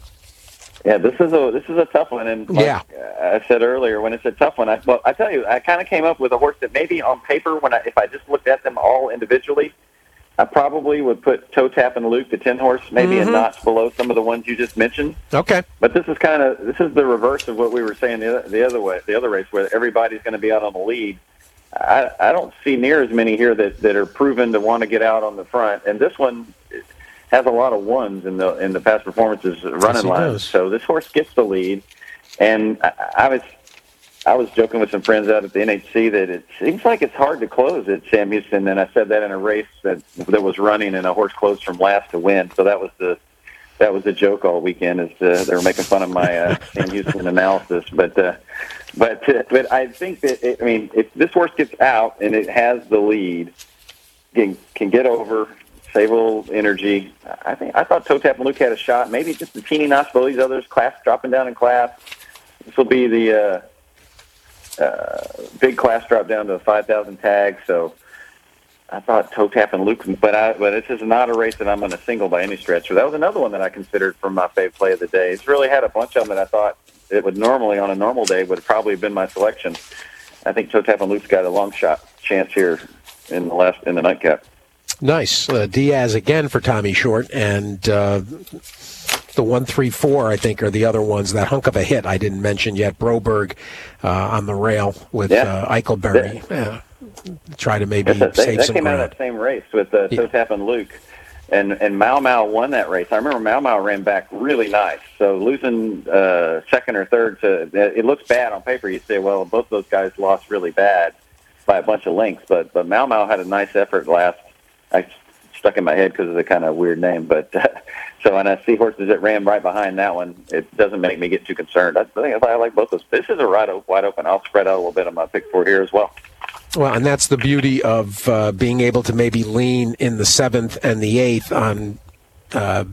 Yeah, this is a this is a tough one, and like yeah. I said earlier, when it's a tough one, I well, I tell you, I kind of came up with a horse that maybe on paper, when I if I just looked at them all individually, I probably would put Toe Tap and Luke, the ten horse, maybe mm-hmm. a notch below some of the ones you just mentioned. Okay, but this is kind of this is the reverse of what we were saying the other, the other way, the other race, where everybody's going to be out on the lead. I I don't see near as many here that that are proven to want to get out on the front, and this one has a lot of ones in the in the past performances running yes, lines. So this horse gets the lead, And I, I was I was joking with some friends out at the N H C that it seems like it's hard to close at Sam Houston, and I said that in a race that that was running, and a horse closed from last to win. So that was the that was the joke all weekend. Is uh, they were making fun of my uh, Sam Houston analysis, but uh, but uh, but I think that it, I mean if this horse gets out and it has the lead, can can get over, save a little energy. I think I thought Toe Tap and Luke had a shot. Maybe just the teeny notch below these others. Class dropping down in class. This will be the uh, uh, big class drop down to five thousand tags. So I thought Toe Tap and Luke, but I, but this is not a race that I'm going to single by any stretch. So that was another one that I considered for my fave play of the day. It's really had a bunch of them that I thought it would normally on a normal day would probably have been my selection. I think Toe Tap and Luke's got a long shot chance here in the last in the nightcap. Nice. Uh, Diaz again for Tommy Short, and uh, the one, three, four, I think, are the other ones. That hunk of a hit I didn't mention yet. Broberg uh, on the rail with yeah. uh, Eichelberry. Yeah. Try to maybe yes, save that some came ground. out of that same race with uh, yeah. Toe Tap and Luke. And and Mau Mau won that race. I remember Mau Mau ran back really nice. So losing uh, second or third to it looks bad on paper. You say, well, both those guys lost really bad by a bunch of lengths. But but Mau Mau had a nice effort last. I stuck in my head because of the kind of weird name. But uh, so when I see horses that ran right behind that one, it doesn't make me get too concerned. I think I like both those. This is a wide wide open. I'll spread out a little bit on my pick four here as well. Well, and that's the beauty of uh, being able to maybe lean in the seventh and the eighth on uh,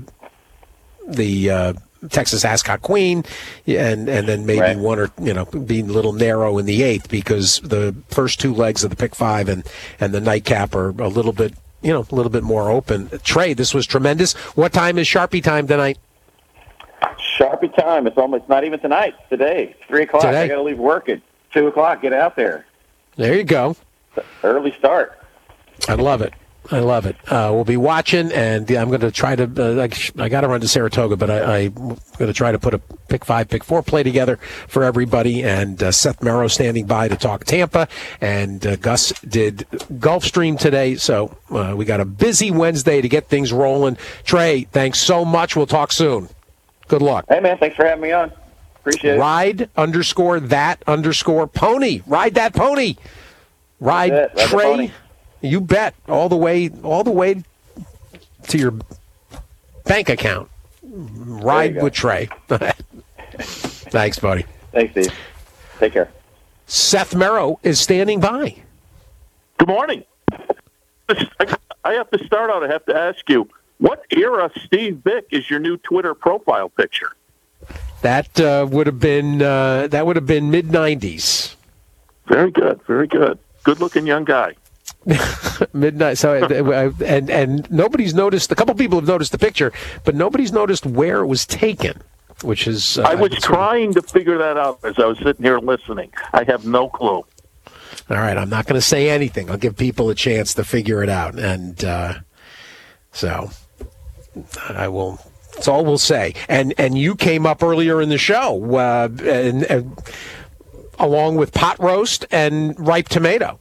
the uh, Texas Ascot Queen, and and then maybe right. one or you know being a little narrow in the eighth because the first two legs of the pick five and and the nightcap are a little bit you know a little bit more open. Trey, this was tremendous. What time is Sharpie time tonight? Sharpie time. It's almost not even tonight. It's today. It's three o'clock. Today? I got to leave work at two o'clock. Get out there. There you go. Early start. I love it. I love it. Uh, we'll be watching, and I'm going to try to. Uh, I, I got to run to Saratoga, but I, I'm going to try to put a pick five, pick four play together for everybody. And uh, Seth Merrow standing by to talk Tampa, and uh, Gus did Gulfstream today. So uh, we got a busy Wednesday to get things rolling. Trey, thanks so much. We'll talk soon. Good luck. Hey man, thanks for having me on. Appreciate it. Ride underscore that underscore pony. Ride that pony. Ride Ride Trey. pony. You bet. All the way, all the way to your bank account. Ride with Trey. Thanks, buddy. Thanks, Steve. Take care. Seth Merrow is standing by. Good morning. I have to start out. I have to ask you, what era Steve Vick is your new Twitter profile picture? That uh, would have been uh, that would have been mid nineties. Very good, very good. Good-looking young guy. Midnight. So uh, and and nobody's noticed. A couple people have noticed the picture, but nobody's noticed where it was taken. Which is uh, I was trying to figure that out as I was sitting here listening. I have no clue. All right, I'm not going to say anything. I'll give people a chance to figure it out, and uh, so I will. That's all we'll say. And and you came up earlier in the show, uh, and, and along with pot roast and ripe tomato.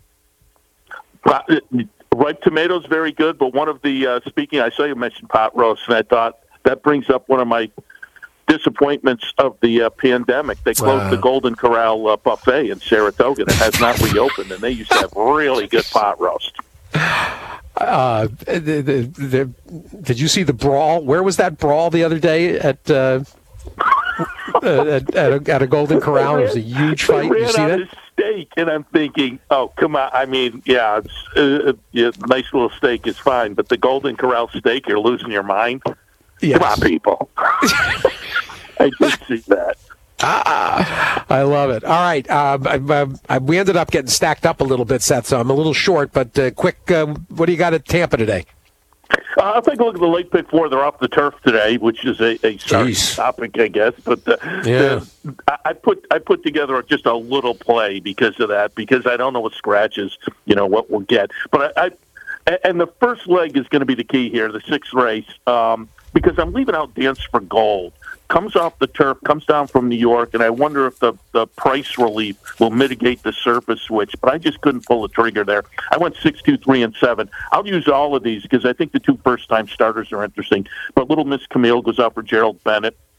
Ripe tomato is very good, but one of the uh, speaking, I saw you mentioned pot roast, and I thought that brings up one of my disappointments of the uh, pandemic. They closed wow. the Golden Corral uh, buffet in Saratoga. It has not reopened, and they used to have really good pot roast. Uh, the, the, the, did you see the brawl? Where was that brawl the other day at uh, at, at, a, at a Golden Corral? Ran, it was a huge fight. Did you see that? Steak, and I'm thinking, oh, come on. I mean, yeah, it's, uh, yeah, nice little steak is fine, but the Golden Corral steak, you're losing your mind. Yes. Come on, people. I did see that. Ah, I love it. All right. Uh, I, I, we ended up getting stacked up a little bit, Seth, so I'm a little short, but uh, quick, uh, what do you got at Tampa today? Uh, I'll take a look at the late pick four. They're off the turf today, which is a, a topic, I guess. But uh, yeah. the, I put I put together just a little play because of that, because I don't know what scratches, you know, what we'll get. But I, I and the first leg is going to be the key here, the sixth race, um, because I'm leaving out Dance for Gold. Comes off the turf, comes down from New York, and I wonder if the, the price relief will mitigate the surface switch. But I just couldn't pull the trigger there. I went six, two, three, and seven. I'll use all of these because I think the two first-time starters are interesting. But Little Miss Camille goes out for Gerald Bennett.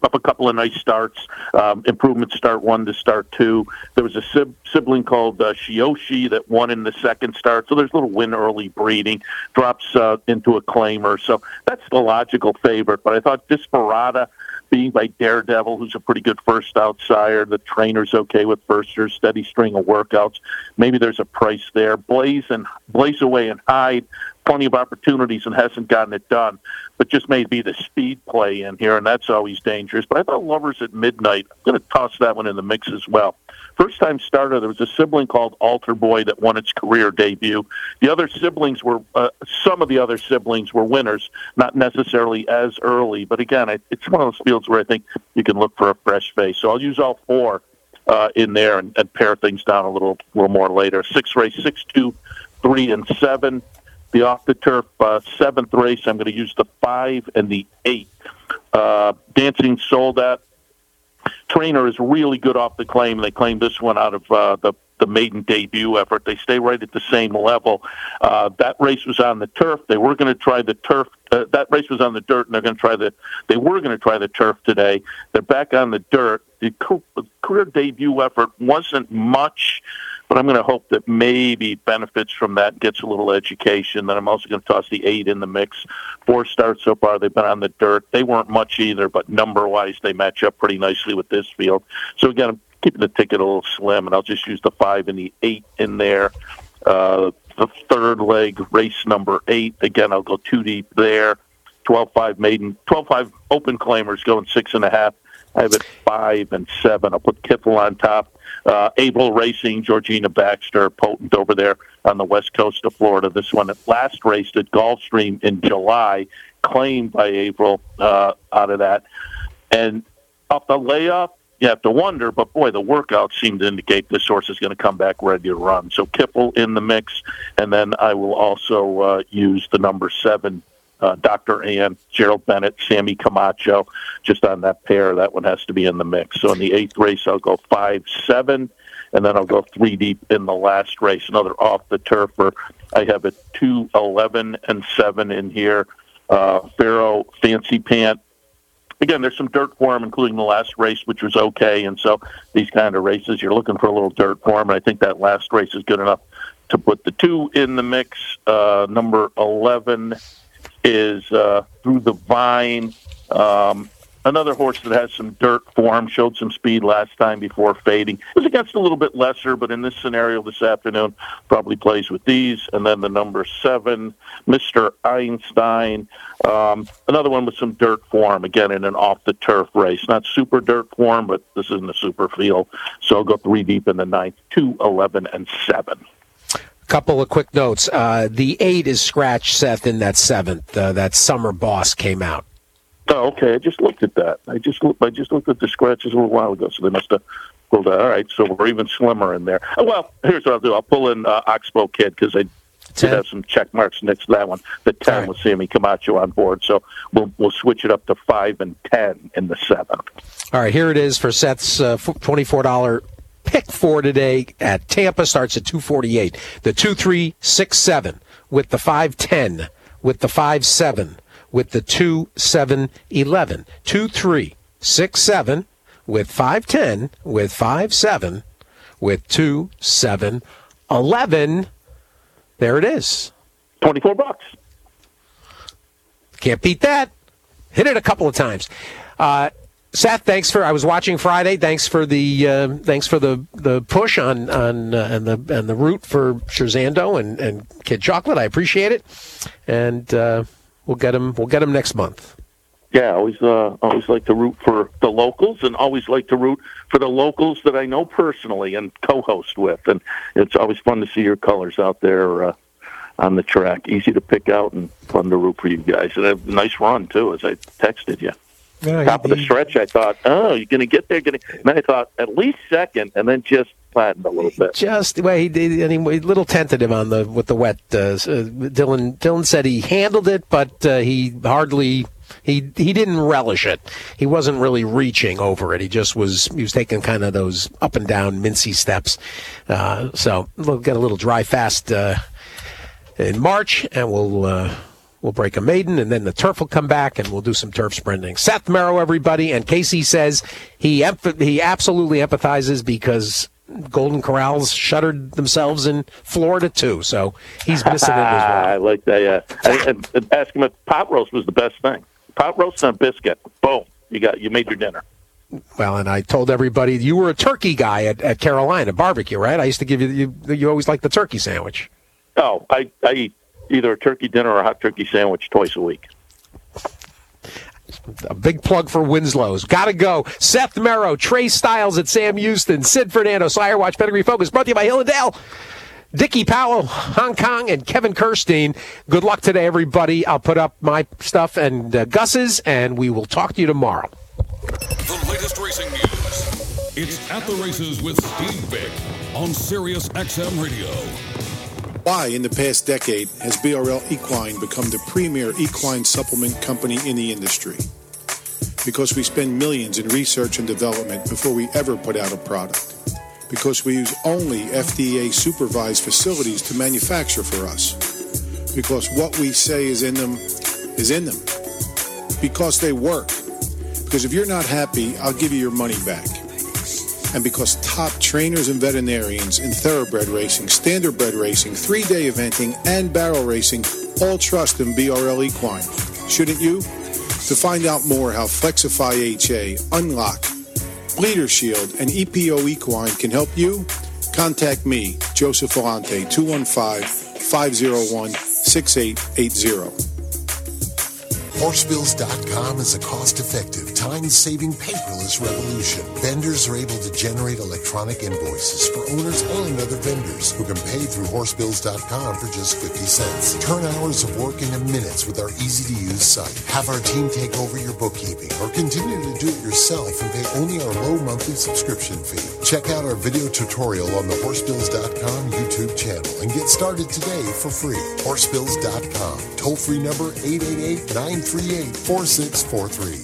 up a couple of nice starts, um, improvement start one to start two. There was a sib- sibling called uh, Shioshi that won in the second start, so there's a little win early breeding, drops uh, into a claimer. So that's the logical favorite. But I thought Disparata, being by Daredevil, who's a pretty good first outsider, the trainer's okay with firsters, steady string of workouts. Maybe there's a price there. Blaze and Blaze Away and Hyde, plenty of opportunities and hasn't gotten it done, but just may be the speed play in here, and that's always dangerous. But I thought Lovers at Midnight, I'm going to toss that one in the mix as well. First-time starter, there was a sibling called Altar Boy that won its career debut. The other siblings were, uh, some of the other siblings were winners, not necessarily as early. But again, I, it's one of those fields where I think you can look for a fresh face. So I'll use all four uh, in there and, and pare things down a little, little more later. Six race, six, two, three, and seven. The off-the-turf uh, seventh race, I'm going to use the five and the eight. Uh, Dancing Soldat. Trainer is really good off the claim. They claim this one out of uh, the, the maiden debut effort. They stay right at the same level. Uh, that race was on the turf. They were going to try the turf. Uh, that race was on the dirt, and they're going to try the. They were going to try the turf today. They're back on the dirt. The career debut effort wasn't much, but I'm going to hope that maybe benefits from that, gets a little education. Then I'm also going to toss the eight in the mix. Four starts so far. They've been on the dirt. They weren't much either, but number-wise, they match up pretty nicely with this field. So, again, I'm keeping the ticket a little slim, and I'll just use the five and the eight in there. Uh, the third leg, race number eight. Again, I'll go two deep there. twelve five maiden. twelve five open claimers going six and a half. I have it five and seven. I'll put Kiffle on top. Uh, Able Racing, Georgina Baxter, potent over there on the west coast of Florida. This one last raced at Gulfstream in July, claimed by April uh, out of that. And off the layoff, you have to wonder, but boy, the workouts seem to indicate this horse is going to come back ready to run. So Kiffle in the mix, and then I will also uh, use the number seven, Uh, Doctor Ann, Gerald Bennett, Sammy Camacho, just on that pair. That one has to be in the mix. So in the eighth race, I'll go five, seven, and then I'll go three deep in the last race. Another off the turfer. I have it two, eleven, and seven in here. Uh, Pharaoh, Fancy Pant. Again, there's some dirt for him, including the last race, which was okay. And so these kind of races, you're looking for a little dirt for him. And I think that last race is good enough to put the two in the mix. Uh, number eleven is uh, Through the Vine. Um, another horse that has some dirt for him, showed some speed last time before fading. It was against a little bit lesser, but in this scenario this afternoon, probably plays with these. And then the number seven, Mister Einstein. Um, another one with some dirt for him, again, in an off-the-turf race. Not super dirt for him, but this isn't a super field. So I'll go three deep in the ninth, two, eleven, and seven. Couple of quick notes. Uh, the eight is scratched, Seth, in that seventh. Uh, that Summer Boss came out. Oh, okay. I just looked at that. I just looked, I just looked at the scratches a little while ago, so they must have pulled out. All right, so we're even slimmer in there. Oh, well, here's what I'll do. I'll pull in uh, Oxbow Kid because I did have some check marks next to that one. The ten right. with Sammy Camacho on board, so we'll we'll switch it up to five and ten in the seventh. All right, here it is for Seth's uh, twenty-four dollars pick for today at Tampa. Starts at two forty-eight. The two three six seven with the five ten with the five seven with the two seven eleven. two three six seven with five ten with five seven with two seven eleven. There it is. twenty-four bucks. Can't beat that. Hit it a couple of times. Uh, Seth, thanks for. I was watching Friday. Thanks for the. Uh, thanks for the, the push on on uh, and the and the route for Scherzando and, and Kid Chocolate. I appreciate it, and uh, we'll get him. We'll get him next month. Yeah, always uh, always like to root for the locals, and always like to root for the locals that I know personally and co-host with. And it's always fun to see your colors out there uh, on the track. Easy to pick out and fun to root for you guys. And a nice run too, as I texted you. Yeah, Top he, of the stretch, I thought, oh, you're going to get there. Gonna... And then I thought, at least second, and then just flattened a little bit. Just well, he did. Anyway, a little tentative on the with the wet. Uh, Dylan Dylan said he handled it, but uh, he hardly. He he didn't relish it. He wasn't really reaching over it. He just was. He was taking kind of those up and down mincy steps. Uh, so we'll get a little dry fast uh, in March, and we'll uh, We'll break a maiden, and then the turf will come back, and we'll do some turf sprinting. Seth Merrow, everybody, and Casey says he emph- he absolutely empathizes because Golden Corrals shuttered themselves in Florida, too. So he's missing it as well. I like that. Yeah. I, I, ask him if pot roast was the best thing. Pot roast and a biscuit. Boom. You got you made your dinner. Well, and I told everybody you were a turkey guy at, at Carolina barbecue, right? I used to give you, you, you always liked the turkey sandwich. Oh, I, I eat either a turkey dinner or a hot turkey sandwich twice a week. A big plug for Winslow's. Gotta go. Seth Merrow, Trey Styles at Sam Houston, Sid Fernando, Sire Watch, Pedigree Focus, brought to you by Hill and Dale, Dickie Powell, Hong Kong, and Kevin Kirstein. Good luck today, everybody. I'll put up my stuff and uh, Gus's, and we will talk to you tomorrow. The latest racing news. It's At the Races with Steve Vick on Sirius X M Radio. Why, in the past decade, has B R L Equine become the premier equine supplement company in the industry? Because we spend millions in research and development before we ever put out a product. Because we use only F D A-supervised facilities to manufacture for us. Because what we say is in them is in them. Because they work. Because if you're not happy, I'll give you your money back. And because top trainers and veterinarians in thoroughbred racing, standardbred racing, three-day eventing, and barrel racing all trust in B R L Equine. Shouldn't you? To find out more how Flexify H A, Unlock, Bleeder Shield, and E P O Equine can help you, contact me, Joseph Volante, two one five, five oh one, six eight eight zero. Horsebills dot com is a cost-effective, time-saving paperless revolution. Vendors are able to generate electronic invoices for owners and other vendors who can pay through Horsebills dot com for just fifty cents. Turn hours of work into minutes with our easy-to-use site. Have our team take over your bookkeeping or continue to do it yourself and pay only our low monthly subscription fee. Check out our video tutorial on the Horsebills dot com YouTube channel and get started today for free. Horsebills dot com. Toll-free number eight eight eight, nine three eight, four six four three.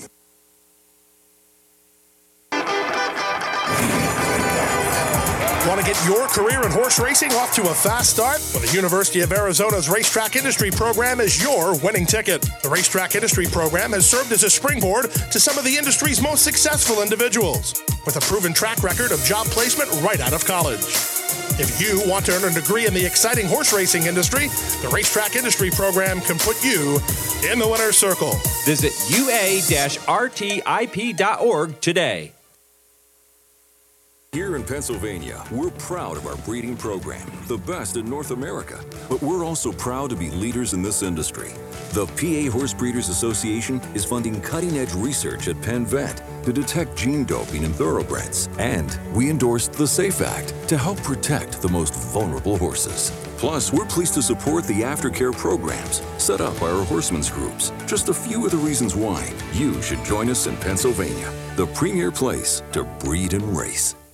Want to get your career in horse racing off to a fast start? Well, the University of Arizona's Racetrack Industry Program is your winning ticket. The Racetrack Industry Program has served as a springboard to some of the industry's most successful individuals, with a proven track record of job placement right out of college. If you want to earn a degree in the exciting horse racing industry, the Racetrack Industry Program can put you in the winner's circle. Visit U A R T I P dot org today. Here in Pennsylvania, we're proud of our breeding program, the best in North America. But we're also proud to be leaders in this industry. The P A Horse Breeders Association is funding cutting-edge research at Penn Vet to detect gene doping in thoroughbreds. And we endorsed the SAFE Act to help protect the most vulnerable horses. Plus, we're pleased to support the aftercare programs set up by our horsemen's groups. Just a few of the reasons why you should join us in Pennsylvania, the premier place to breed and race.